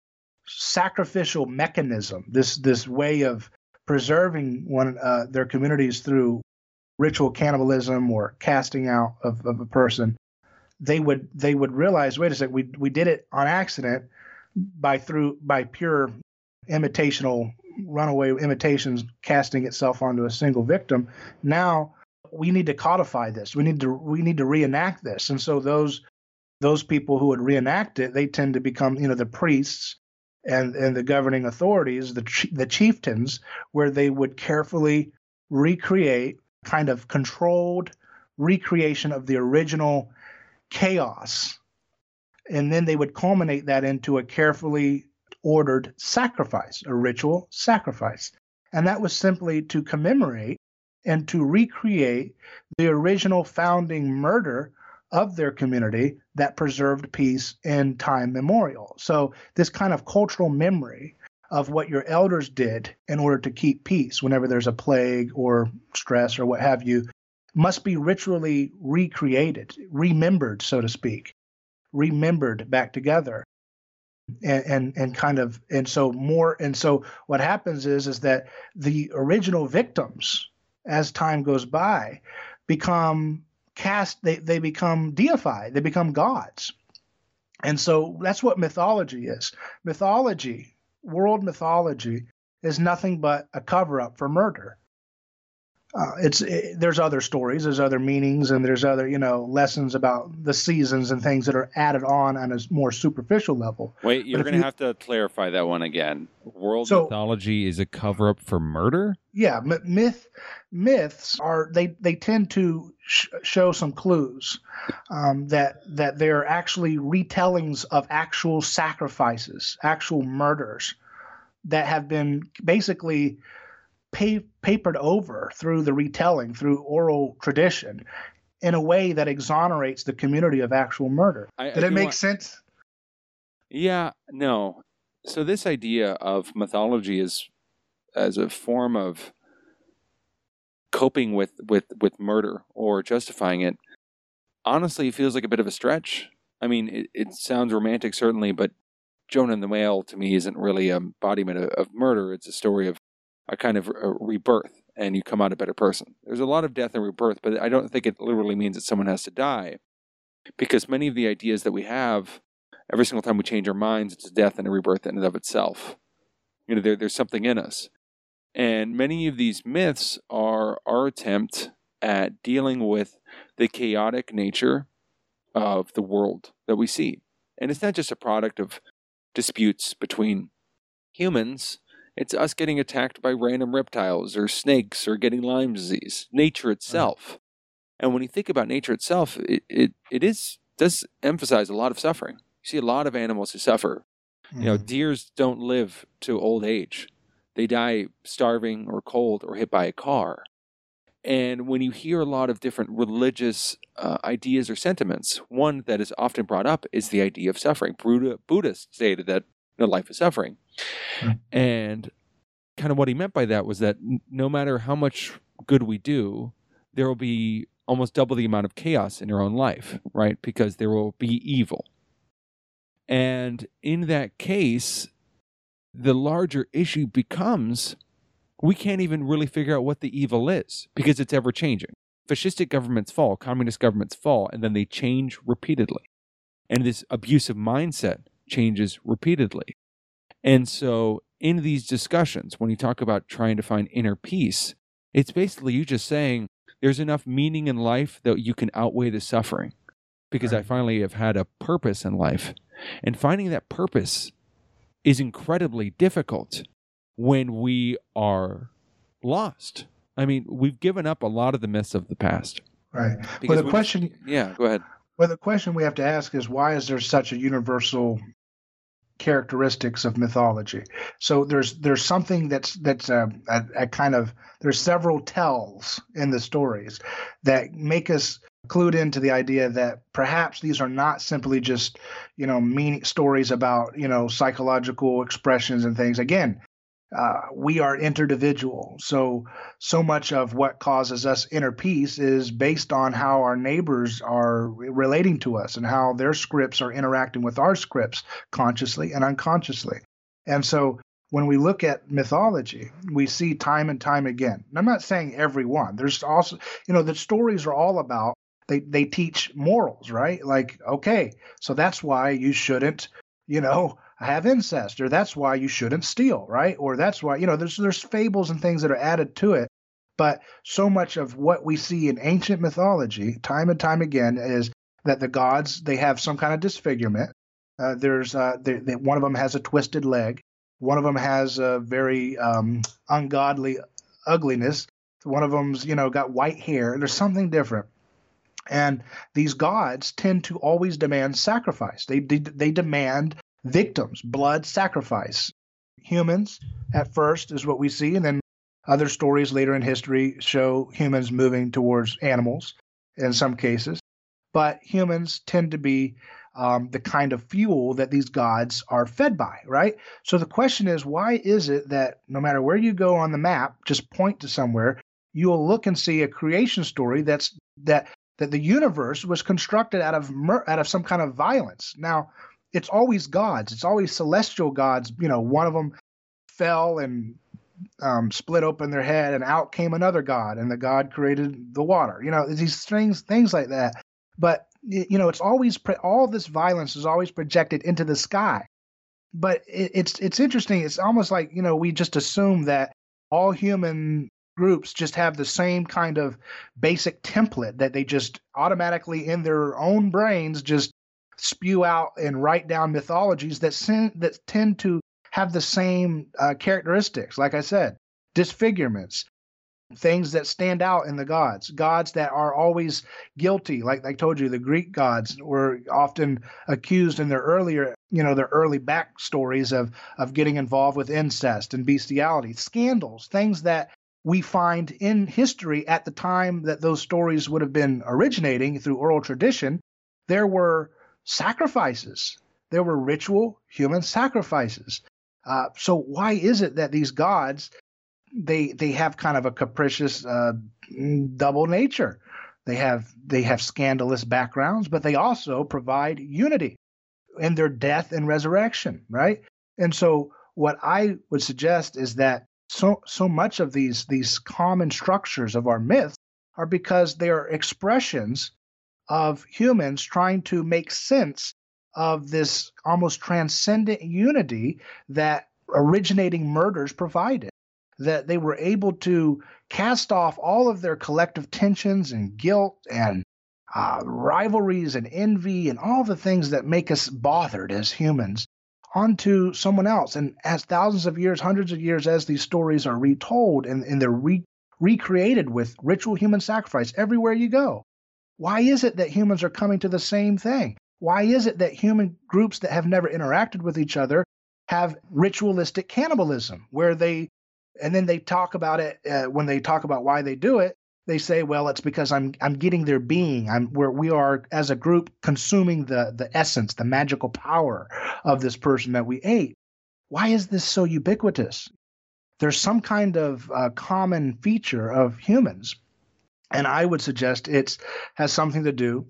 sacrificial mechanism, this this way of preserving one uh, their communities through ritual cannibalism or casting out of, of a person, they would they would realize, wait a second, we we did it on accident by through by pure imitational runaway imitations casting itself onto a single victim. Now we need to codify this. We need to we need to reenact this. And so those those people who would reenact it, they tend to become, you know, the priests and and the governing authorities, the the chieftains, where they would carefully recreate, kind of controlled recreation of the original chaos. And then they would culminate that into a carefully ordered sacrifice, a ritual sacrifice. And that was simply to commemorate and to recreate the original founding murder of their community that preserved peace in time memorial. So this kind of cultural memory of what your elders did in order to keep peace whenever there's a plague or stress or what have you must be ritually recreated, remembered, so to speak, remembered back together. And, and and kind of and so more and so what happens is is that the original victims, as time goes by, become cast they, they become deified, they become gods. And so that's what mythology is. Mythology, world mythology, is nothing but a cover-up for murder. Uh, it's it, there's other stories, there's other meanings, and there's other, you know, lessons about the seasons and things that are added on on a more superficial level. Wait, you're going to you, have to clarify that one again. World so, mythology is a cover-up for murder? Yeah, m- myth myths are they they tend to sh- show some clues um, that that they're actually retellings of actual sacrifices, actual murders that have been basically Pa- papered over through the retelling, through oral tradition, in a way that exonerates the community of actual murder. I, Did I it make want... sense? Yeah, no. So this idea of mythology is as a form of coping with, with, with murder or justifying it, honestly, it feels like a bit of a stretch. I mean, it, it sounds romantic, certainly, but Jonah and the Whale, to me, isn't really an embodiment of, of murder. It's a story of a kind of a rebirth, and you come out a better person. There's a lot of death and rebirth, but I don't think it literally means that someone has to die, because many of the ideas that we have, every single time we change our minds, it's a death and a rebirth in and of itself. You know, there, there's something in us. And many of these myths are our attempt at dealing with the chaotic nature of the world that we see. And it's not just a product of disputes between humans. It's us getting attacked by random reptiles or snakes or getting Lyme disease. Nature itself. Right. And when you think about nature itself, it, it, it is does emphasize a lot of suffering. You see a lot of animals who suffer. Mm-hmm. You know, deers don't live to old age. They die starving or cold or hit by a car. And when you hear a lot of different religious uh, ideas or sentiments, one that is often brought up is the idea of suffering. Buddha, Buddhists stated that no life is suffering. Mm-hmm. And kind of what he meant by that was that no matter how much good we do, there will be almost double the amount of chaos in your own life, right? Because there will be evil. And in that case, the larger issue becomes we can't even really figure out what the evil is because it's ever changing. Fascistic governments fall, communist governments fall, and then they change repeatedly. And this abusive mindset changes repeatedly. And so in these discussions, when you talk about trying to find inner peace, it's basically you just saying there's enough meaning in life that you can outweigh the suffering because right. I finally have had a purpose in life. And finding that purpose is incredibly difficult when we are lost. I mean, we've given up a lot of the myths of the past. Right. Well, the question, just, yeah, go ahead. Well, the question we have to ask is why is there such a universal characteristics of mythology? So there's there's something that's that's a, a, a kind of there's several tells in the stories that make us clued into the idea that perhaps these are not simply just, you know, meaning stories about, you know, psychological expressions and things. Again, uh, we are individual. So, so much of what causes us inner peace is based on how our neighbors are relating to us and how their scripts are interacting with our scripts consciously and unconsciously. And so when we look at mythology, we see time and time again, and I'm not saying every one, there's also, you know, the stories are all about they they teach morals, right? Like, okay, so that's why you shouldn't, you know, have incest, or that's why you shouldn't steal, right? Or that's why, you know, there's there's fables and things that are added to it. But so much of what we see in ancient mythology, time and time again, is that the gods, they have some kind of disfigurement. Uh, there's uh, they, they, one of them has a twisted leg. One of them has a very um, ungodly ugliness. One of them's, you know, got white hair. There's something different. And these gods tend to always demand sacrifice. They, they, they demand victims, blood sacrifice. Humans, at first, is what we see, and then other stories later in history show humans moving towards animals in some cases. But humans tend to be um, the kind of fuel that these gods are fed by, right? So the question is, why is it that no matter where you go on the map, just point to somewhere, you'll look and see a creation story that's that that the universe was constructed out of mur- out of some kind of violence. Now, it's always gods. It's always celestial gods. You know, one of them fell and um, split open their head, and out came another god, and the god created the water. You know, these things, things like that. But you know, it's always pre- all this violence is always projected into the sky. But it, it's it's interesting. It's almost like, you know, we just assume that all human groups just have the same kind of basic template that they just automatically in their own brains just spew out and write down mythologies that sen- that tend to have the same uh, characteristics. Like I said, disfigurements, things that stand out in the gods, gods that are always guilty. Like I told you, the Greek gods were often accused in their earlier, you know, their early backstories of of getting involved with incest and bestiality, scandals, things that we find in history at the time that those stories would have been originating through oral tradition. There were sacrifices. There were ritual human sacrifices. Uh, so why is it that these gods, they they have kind of a capricious uh, double nature? They have they have scandalous backgrounds, but they also provide unity in their death and resurrection, right? And so what I would suggest is that so so much of these these common structures of our myths are because they are expressions of humans trying to make sense of this almost transcendent unity that originating murders provided, that they were able to cast off all of their collective tensions and guilt and uh, rivalries and envy and all the things that make us bothered as humans onto someone else. And as thousands of years, hundreds of years, as these stories are retold and, and they're re- recreated with ritual human sacrifice everywhere you go, why is it that humans are coming to the same thing? Why is it that human groups that have never interacted with each other have ritualistic cannibalism, where they, and then they talk about it uh, when they talk about why they do it, they say, well, it's because I'm I'm getting their being. I'm where we are as a group consuming the the essence, the magical power of this person that we ate. Why is this so ubiquitous? There's some kind of uh, common feature of humans, and I would suggest it has something to do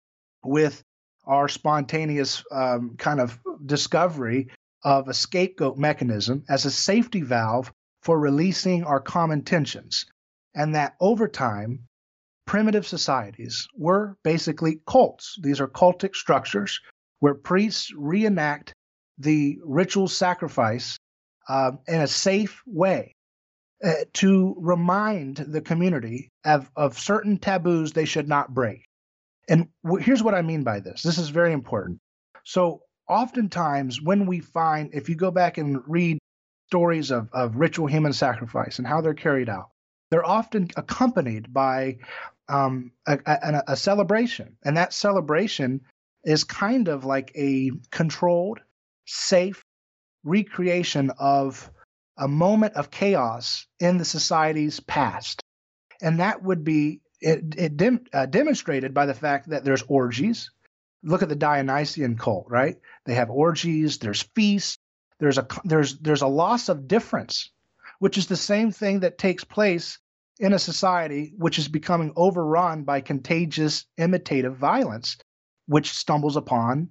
with our spontaneous um, kind of discovery of a scapegoat mechanism as a safety valve for releasing our common tensions. And that over time, primitive societies were basically cults. These are cultic structures where priests reenact the ritual sacrifice uh, in a safe way uh, to remind the community of, of certain taboos they should not break. And w- here's what I mean by this. This is very important. So oftentimes when we find, if you go back and read stories of, of ritual human sacrifice and how they're carried out, they're often accompanied by um, a, a, a celebration. And that celebration is kind of like a controlled, safe recreation of a moment of chaos in the society's past. And that would be it, it dem, uh, demonstrated by the fact that there's orgies. Look at the Dionysian cult, right? They have orgies, there's feasts, there's a there's there's a loss of difference, which is the same thing that takes place in a society which is becoming overrun by contagious imitative violence, which stumbles upon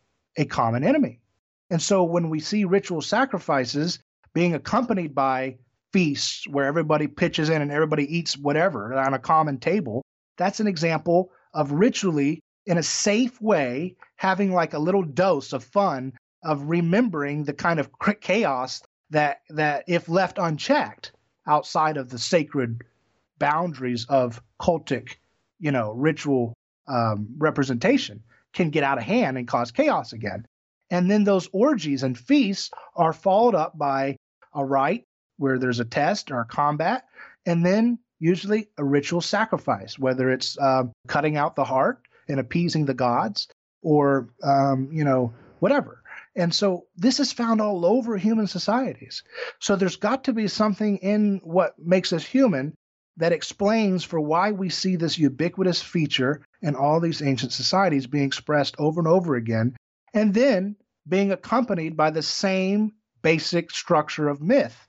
a common enemy. And so when we see ritual sacrifices being accompanied by feasts where everybody pitches in and everybody eats whatever on a common table, that's an example of ritually, in a safe way, having like a little dose of fun of remembering the kind of chaos that that if left unchecked outside of the sacred boundaries of cultic, you know, ritual um, representation can get out of hand and cause chaos again. And then those orgies and feasts are followed up by a rite where there's a test or a combat, and then usually a ritual sacrifice, whether it's uh, cutting out the heart and appeasing the gods or, um, you know, whatever. And so this is found all over human societies. So there's got to be something in what makes us human that explains for why we see this ubiquitous feature in all these ancient societies being expressed over and over again, and then being accompanied by the same basic structure of myth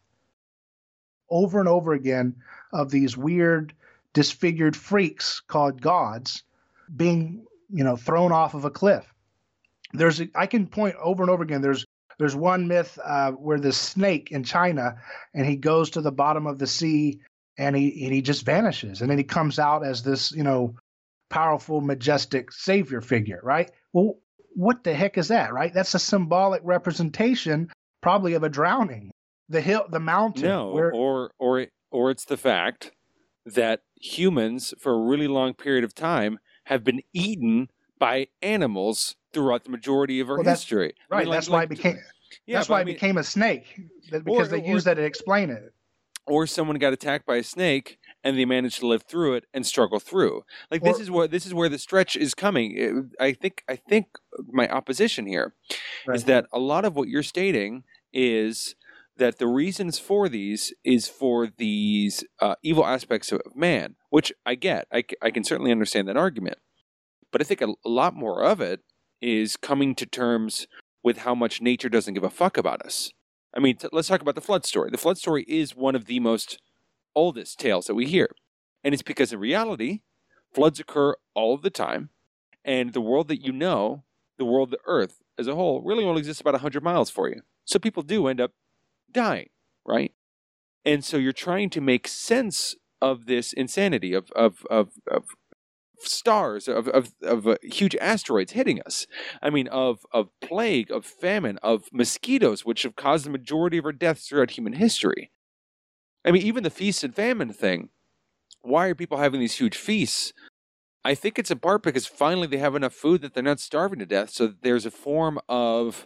over and over again of these weird, disfigured freaks called gods being, you know, thrown off of a cliff. There's, a, I can point over and over again. There's, there's one myth uh, where the snake in China, and he goes to the bottom of the sea, and he and he just vanishes, and then he comes out as this, you know, powerful, majestic savior figure, right? Well, what the heck is that, right? That's a symbolic representation, probably, of a drowning. The hill, the mountain. No, where, or or or it's the fact that humans, for a really long period of time, have been eaten by animals throughout the majority of our well, that's, history. Right. I mean, like, that's why like, it became. Yeah, that's why it I mean, became a snake, because or, they use that to explain it. Or someone got attacked by a snake and they managed to live through it and struggle through. Like or, this is what this is where the stretch is coming. It, I think. I think my opposition here right. is that a lot of what you're stating is that the reasons for these is for these uh, evil aspects of man, which I get. I, I can certainly understand that argument. But I think a, a lot more of it is coming to terms with how much nature doesn't give a fuck about us. I mean, t- let's talk about the flood story. The flood story is one of the most oldest tales that we hear. And it's because in reality, floods occur all of the time. And the world that you know, the world, the earth as a whole, really only exists about one hundred miles for you. So people do end up dying, right? And so you're trying to make sense of this insanity of of of, of stars, of of, of uh, huge asteroids hitting us. I mean, of of plague, of famine, of mosquitoes, which have caused the majority of our deaths throughout human history. I mean, even the feast and famine thing. Why are people having these huge feasts? I think it's in part because finally they have enough food that they're not starving to death. So there's a form of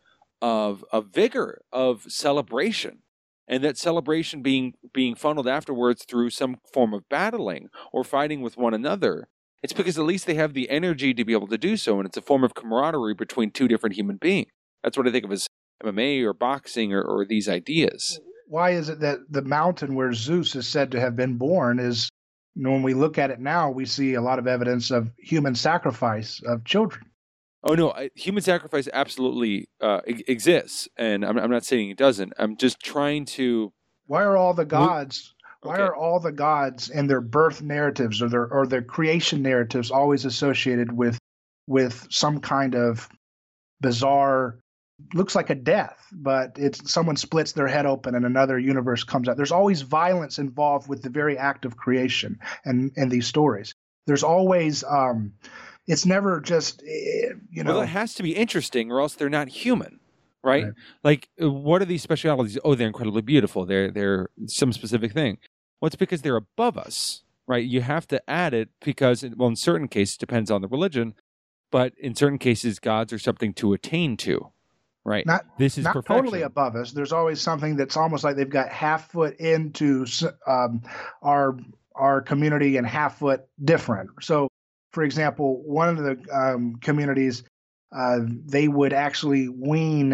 of of vigor, of celebration, and that celebration being being funneled afterwards through some form of battling or fighting with one another. It's because at least they have the energy to be able to do so, and it's a form of camaraderie between two different human beings. That's what I think of as M M A or boxing or, or these ideas. Why is it that the mountain where Zeus is said to have been born is, when we look at it now, we see a lot of evidence of human sacrifice of children? Oh, no, I, human sacrifice absolutely uh, exists, and I'm, I'm not saying it doesn't. I'm just trying to... Why are all the gods... Why okay. are all the gods and their birth narratives or their or their creation narratives always associated with with some kind of bizarre, looks like a death, but it's someone splits their head open and another universe comes out. There's always violence involved with the very act of creation and and these stories. There's always um, it's never just you know. Well, it has to be interesting, or else they're not human. Right? right? Like, what are these specialities? Oh, they're incredibly beautiful. They're they're some specific thing. Well, it's because they're above us, right? You have to add it because, well, in certain cases, it depends on the religion, but in certain cases, gods are something to attain to, right? Not, this is not perfection. Totally above us. There's always something that's almost like they've got half foot into um, our our community and half foot different. So, for example, one of the um, communities, uh, they would actually wean.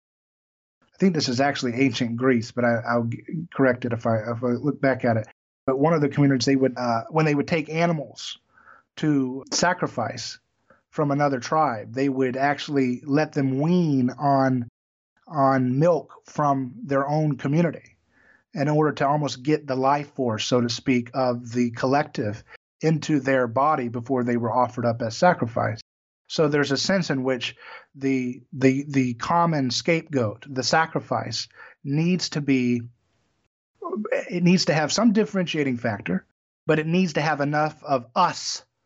I think this is actually ancient Greece, but I, I'll correct it if I if I look back at it. But one of the communities, they would uh, when they would take animals to sacrifice from another tribe, they would actually let them wean on on milk from their own community in order to almost get the life force, so to speak, of the collective into their body before they were offered up as sacrifice. So there's a sense in which the the the common scapegoat, the sacrifice, needs to be it needs to have some differentiating factor, but it needs to have enough of us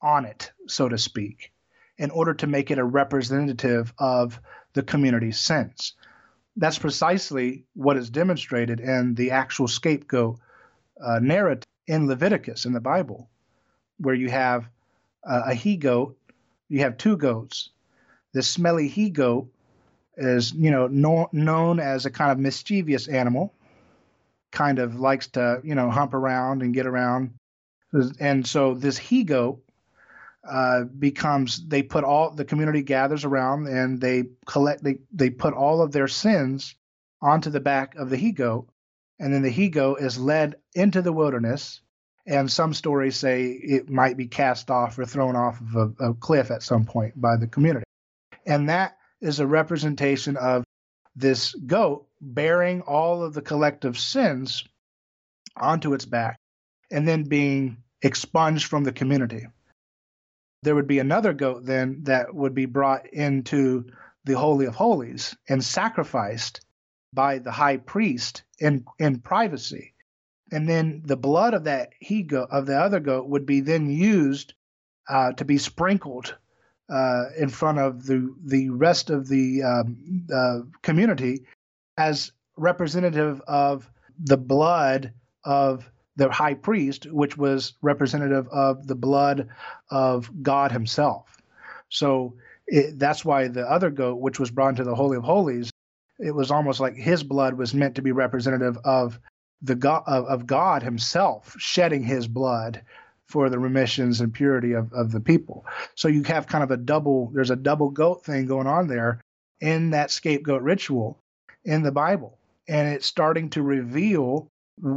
on it, so to speak, in order to make it a representative of the community's sins. That's precisely what is demonstrated in the actual scapegoat uh, narrative in Leviticus in the Bible, where you have uh, a he-goat, you have two goats. The smelly he-goat is, you know, no, known as a kind of mischievous animal, kind of likes to, you know, hump around and get around. And so this he-goat uh, becomes, they put all, the community gathers around and they collect, they, they put all of their sins onto the back of the he-goat. And then the he-goat is led into the wilderness. And some stories say it might be cast off or thrown off of a, a cliff at some point by the community. And that is a representation of this goat bearing all of the collective sins onto its back and then being expunged from the community. There would be another goat then that would be brought into the Holy of Holies and sacrificed by the high priest in, in privacy. And then the blood of that he goat, of the other goat, would be then used uh, to be sprinkled uh, in front of the the rest of the um, uh, community as representative of the blood of the high priest, which was representative of the blood of God himself. So it, that's why the other goat, which was brought into the Holy of Holies, it was almost like his blood was meant to be representative of the God of, of God himself shedding his blood for the remissions and purity of, of the people. So you have kind of a double, there's a double goat thing going on there in that scapegoat ritual in the Bible. And it's starting to reveal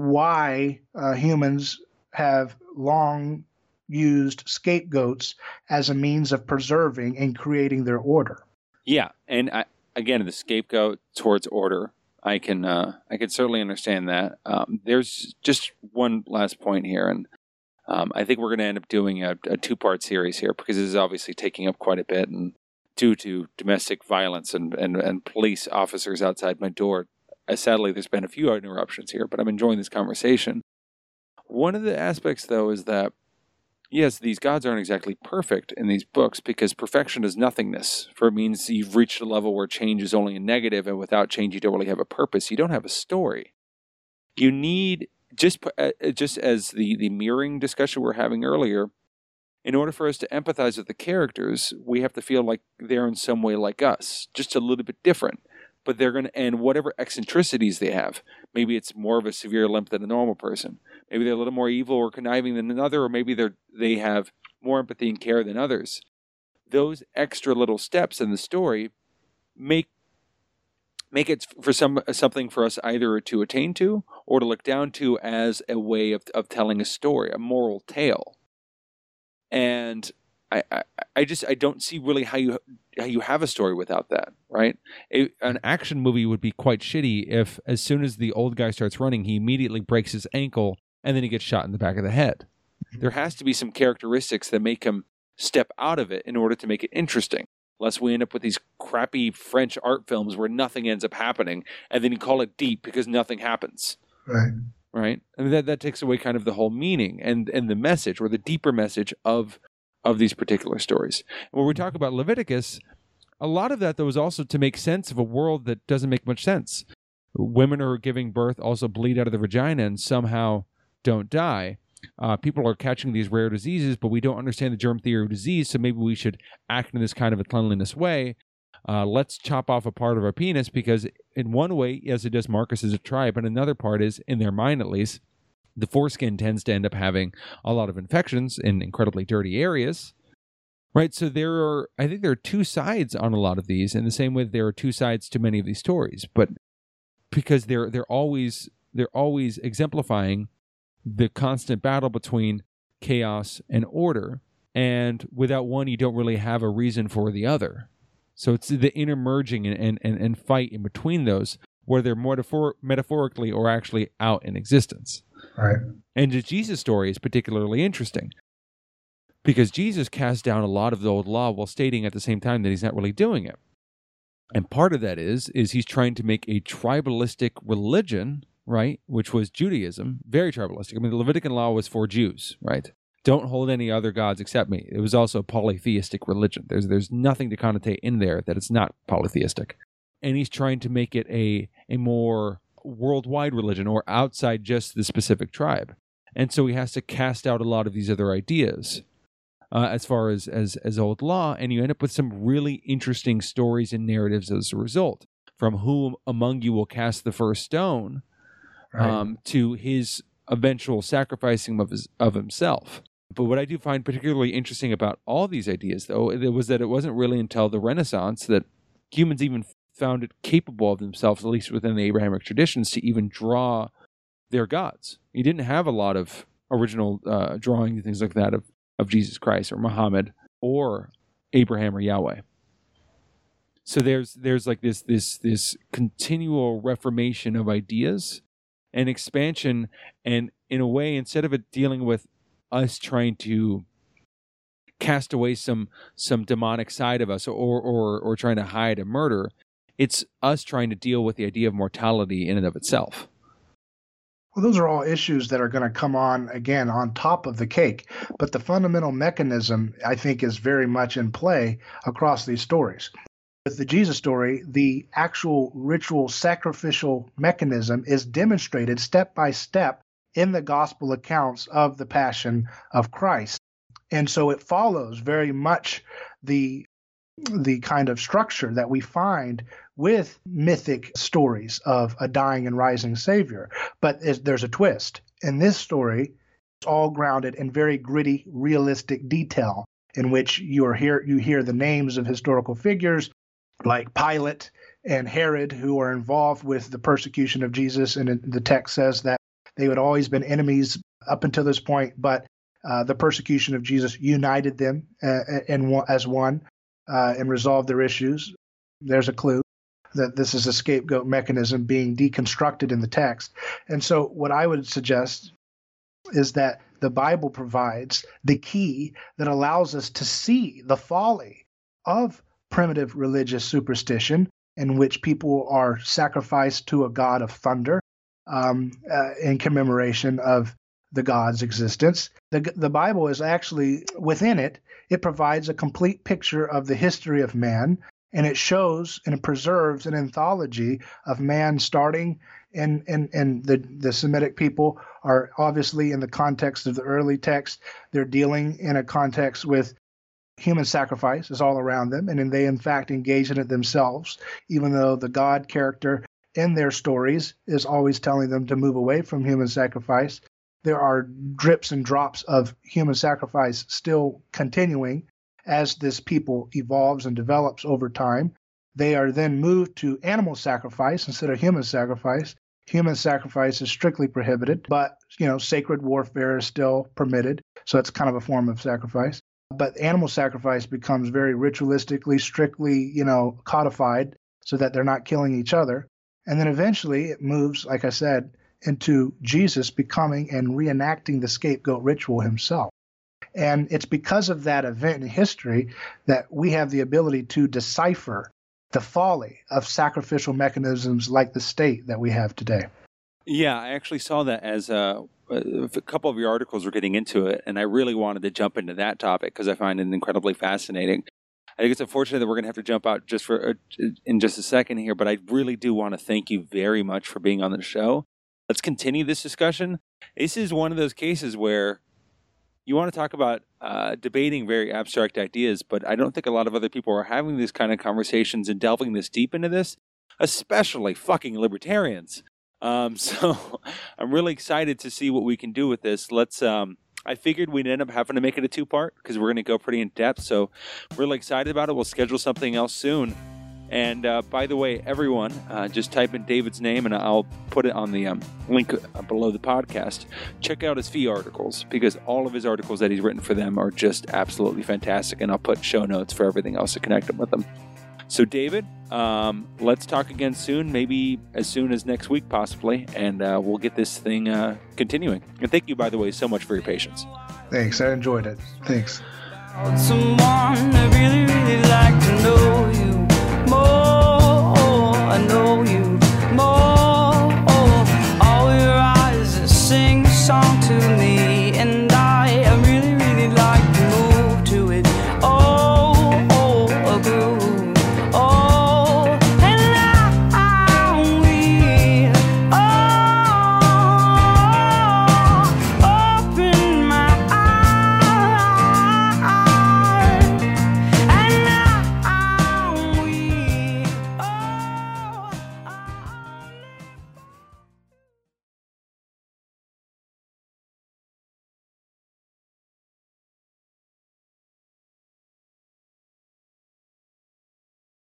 why uh, humans have long used scapegoats as a means of preserving and creating their order. Yeah, and I, again, the scapegoat towards order, I can uh, I can certainly understand that. Um, there's just one last point here, and um, I think we're going to end up doing a, a two-part series here because this is obviously taking up quite a bit, and due to domestic violence and, and, and police officers outside my door, uh, sadly there's been a few interruptions here, but I'm enjoying this conversation. One of the aspects, though, is that yes, these gods aren't exactly perfect in these books because perfection is nothingness. For it means you've reached a level where change is only a negative, and without change, you don't really have a purpose. You don't have a story. You need, just just as the, the mirroring discussion we were having earlier, in order for us to empathize with the characters, we have to feel like they're in some way like us, just a little bit different. But they're going to, and whatever eccentricities they have, maybe it's more of a severe limp than a normal person. Maybe they're a little more evil or conniving than another, or maybe they're they have more empathy and care than others. Those extra little steps in the story make make it for some something for us either to attain to or to look down to as a way of of telling a story, a moral tale. And I, I, I just I don't see really how you how you have a story without that, right? A, An action movie would be quite shitty if, as soon as the old guy starts running, he immediately breaks his ankle and then he gets shot in the back of the head. There has to be some characteristics that make him step out of it in order to make it interesting. Lest we end up with these crappy French art films where nothing ends up happening, and then you call it deep because nothing happens. Right. Right? I mean, that, that takes away kind of the whole meaning and, and the message, or the deeper message of of these particular stories. And when we talk about Leviticus, a lot of that, though, is also to make sense of a world that doesn't make much sense. Women who are giving birth also bleed out of the vagina and somehow don't die. Uh, people are catching these rare diseases, but we don't understand the germ theory of disease, so maybe we should act in this kind of a cleanliness way. Uh, let's chop off a part of our penis because in one way, yes, it does mark us as a tribe, but another part is, in their mind at least, the foreskin tends to end up having a lot of infections in incredibly dirty areas, right? So there are, I think there are two sides on a lot of these, in the same way that there are two sides to many of these stories, but because they're they're always they're always exemplifying the constant battle between chaos and order, and without one, you don't really have a reason for the other. So it's the inner merging and and, and fight in between those, where they're metaphor- metaphorically or actually out in existence. Right. And the Jesus story is particularly interesting because Jesus cast down a lot of the old law while stating at the same time that he's not really doing it. And part of that is, is he's trying to make a tribalistic religion, right, which was Judaism, very tribalistic. I mean, the Levitican law was for Jews, right, don't hold any other gods except me. It was also a polytheistic religion. There's there's nothing to connotate in there that it's not polytheistic. And he's trying to make it a a more worldwide religion or outside just the specific tribe. And so he has to cast out a lot of these other ideas uh, as far as, as, as old law, and you end up with some really interesting stories and narratives as a result. From whom among you will cast the first stone right. um, to his eventual sacrificing of, his, of himself. But what I do find particularly interesting about all these ideas, though, it was that it wasn't really until the Renaissance that humans even found it capable of themselves, at least within the Abrahamic traditions, to even draw their gods. You didn't have a lot of original uh, drawings and things like that of, of Jesus Christ or Muhammad or Abraham or Yahweh. So there's there's like this this this continual reformation of ideas and expansion, and in a way, instead of it dealing with us trying to cast away some some demonic side of us or or or trying to hide a murder, it's us trying to deal with the idea of mortality in and of itself. Well, those are all issues that are going to come on, again, on top of the cake. But the fundamental mechanism, I think, is very much in play across these stories. With the Jesus story, the actual ritual sacrificial mechanism is demonstrated step by step in the gospel accounts of the Passion of Christ. And so it follows very much the the kind of structure that we find with mythic stories of a dying and rising Savior. But there's a twist. In this story, it's all grounded in very gritty, realistic detail, in which you are here, you hear the names of historical figures like Pilate and Herod, who are involved with the persecution of Jesus. And the text says that they had always been enemies up until this point, but uh, the persecution of Jesus united them uh, in, as one uh, and resolved their issues. There's a clue that this is a scapegoat mechanism being deconstructed in the text. And so what I would suggest is that the Bible provides the key that allows us to see the folly of primitive religious superstition, in which people are sacrificed to a god of thunder um, uh, in commemoration of the god's existence. The, the Bible is actually, within it, it provides a complete picture of the history of man, and it shows and it preserves an anthology of man starting in, in, in the, the Semitic people are obviously in the context of the early text. They're dealing in a context with human sacrifice is all around them, and they in fact engage in it themselves, even though the God character in their stories is always telling them to move away from human sacrifice. There are drips and drops of human sacrifice still continuing as this people evolves and develops over time. They are then moved to animal sacrifice instead of human sacrifice. Human sacrifice is strictly prohibited, but you know, sacred warfare is still permitted, so it's kind of a form of sacrifice. But animal sacrifice becomes very ritualistically, strictly, you know, codified so that they're not killing each other. And then eventually it moves, like I said, into Jesus becoming and reenacting the scapegoat ritual himself. And it's because of that event in history that we have the ability to decipher the folly of sacrificial mechanisms like the state that we have today. Yeah, I actually saw that as a, a couple of your articles were getting into it, and I really wanted to jump into that topic because I find it incredibly fascinating. I think it's unfortunate that we're going to have to jump out just for uh, in just a second here, but I really do want to thank you very much for being on the show. Let's continue this discussion. This is one of those cases where you want to talk about uh, debating very abstract ideas, but I don't think a lot of other people are having these kind of conversations and delving this deep into this, especially fucking libertarians. Um, so I'm really excited to see what we can do with this. Let's. Um, I figured we'd end up having to make it a two-part because we're going to go pretty in depth. So really excited about it. We'll schedule something else soon. And uh, by the way, everyone, uh, just type in David's name and I'll put it on the um, link below the podcast. Check out his fee articles because all of his articles that he's written for them are just absolutely fantastic. And I'll put show notes for everything else to connect them with them. So David, um, let's talk again soon, maybe as soon as next week possibly, and uh, we'll get this thing uh, continuing. And thank you, by the way, so much for your patience. Thanks. I enjoyed it. Thanks. Someone I really, really like to know you more. I know you.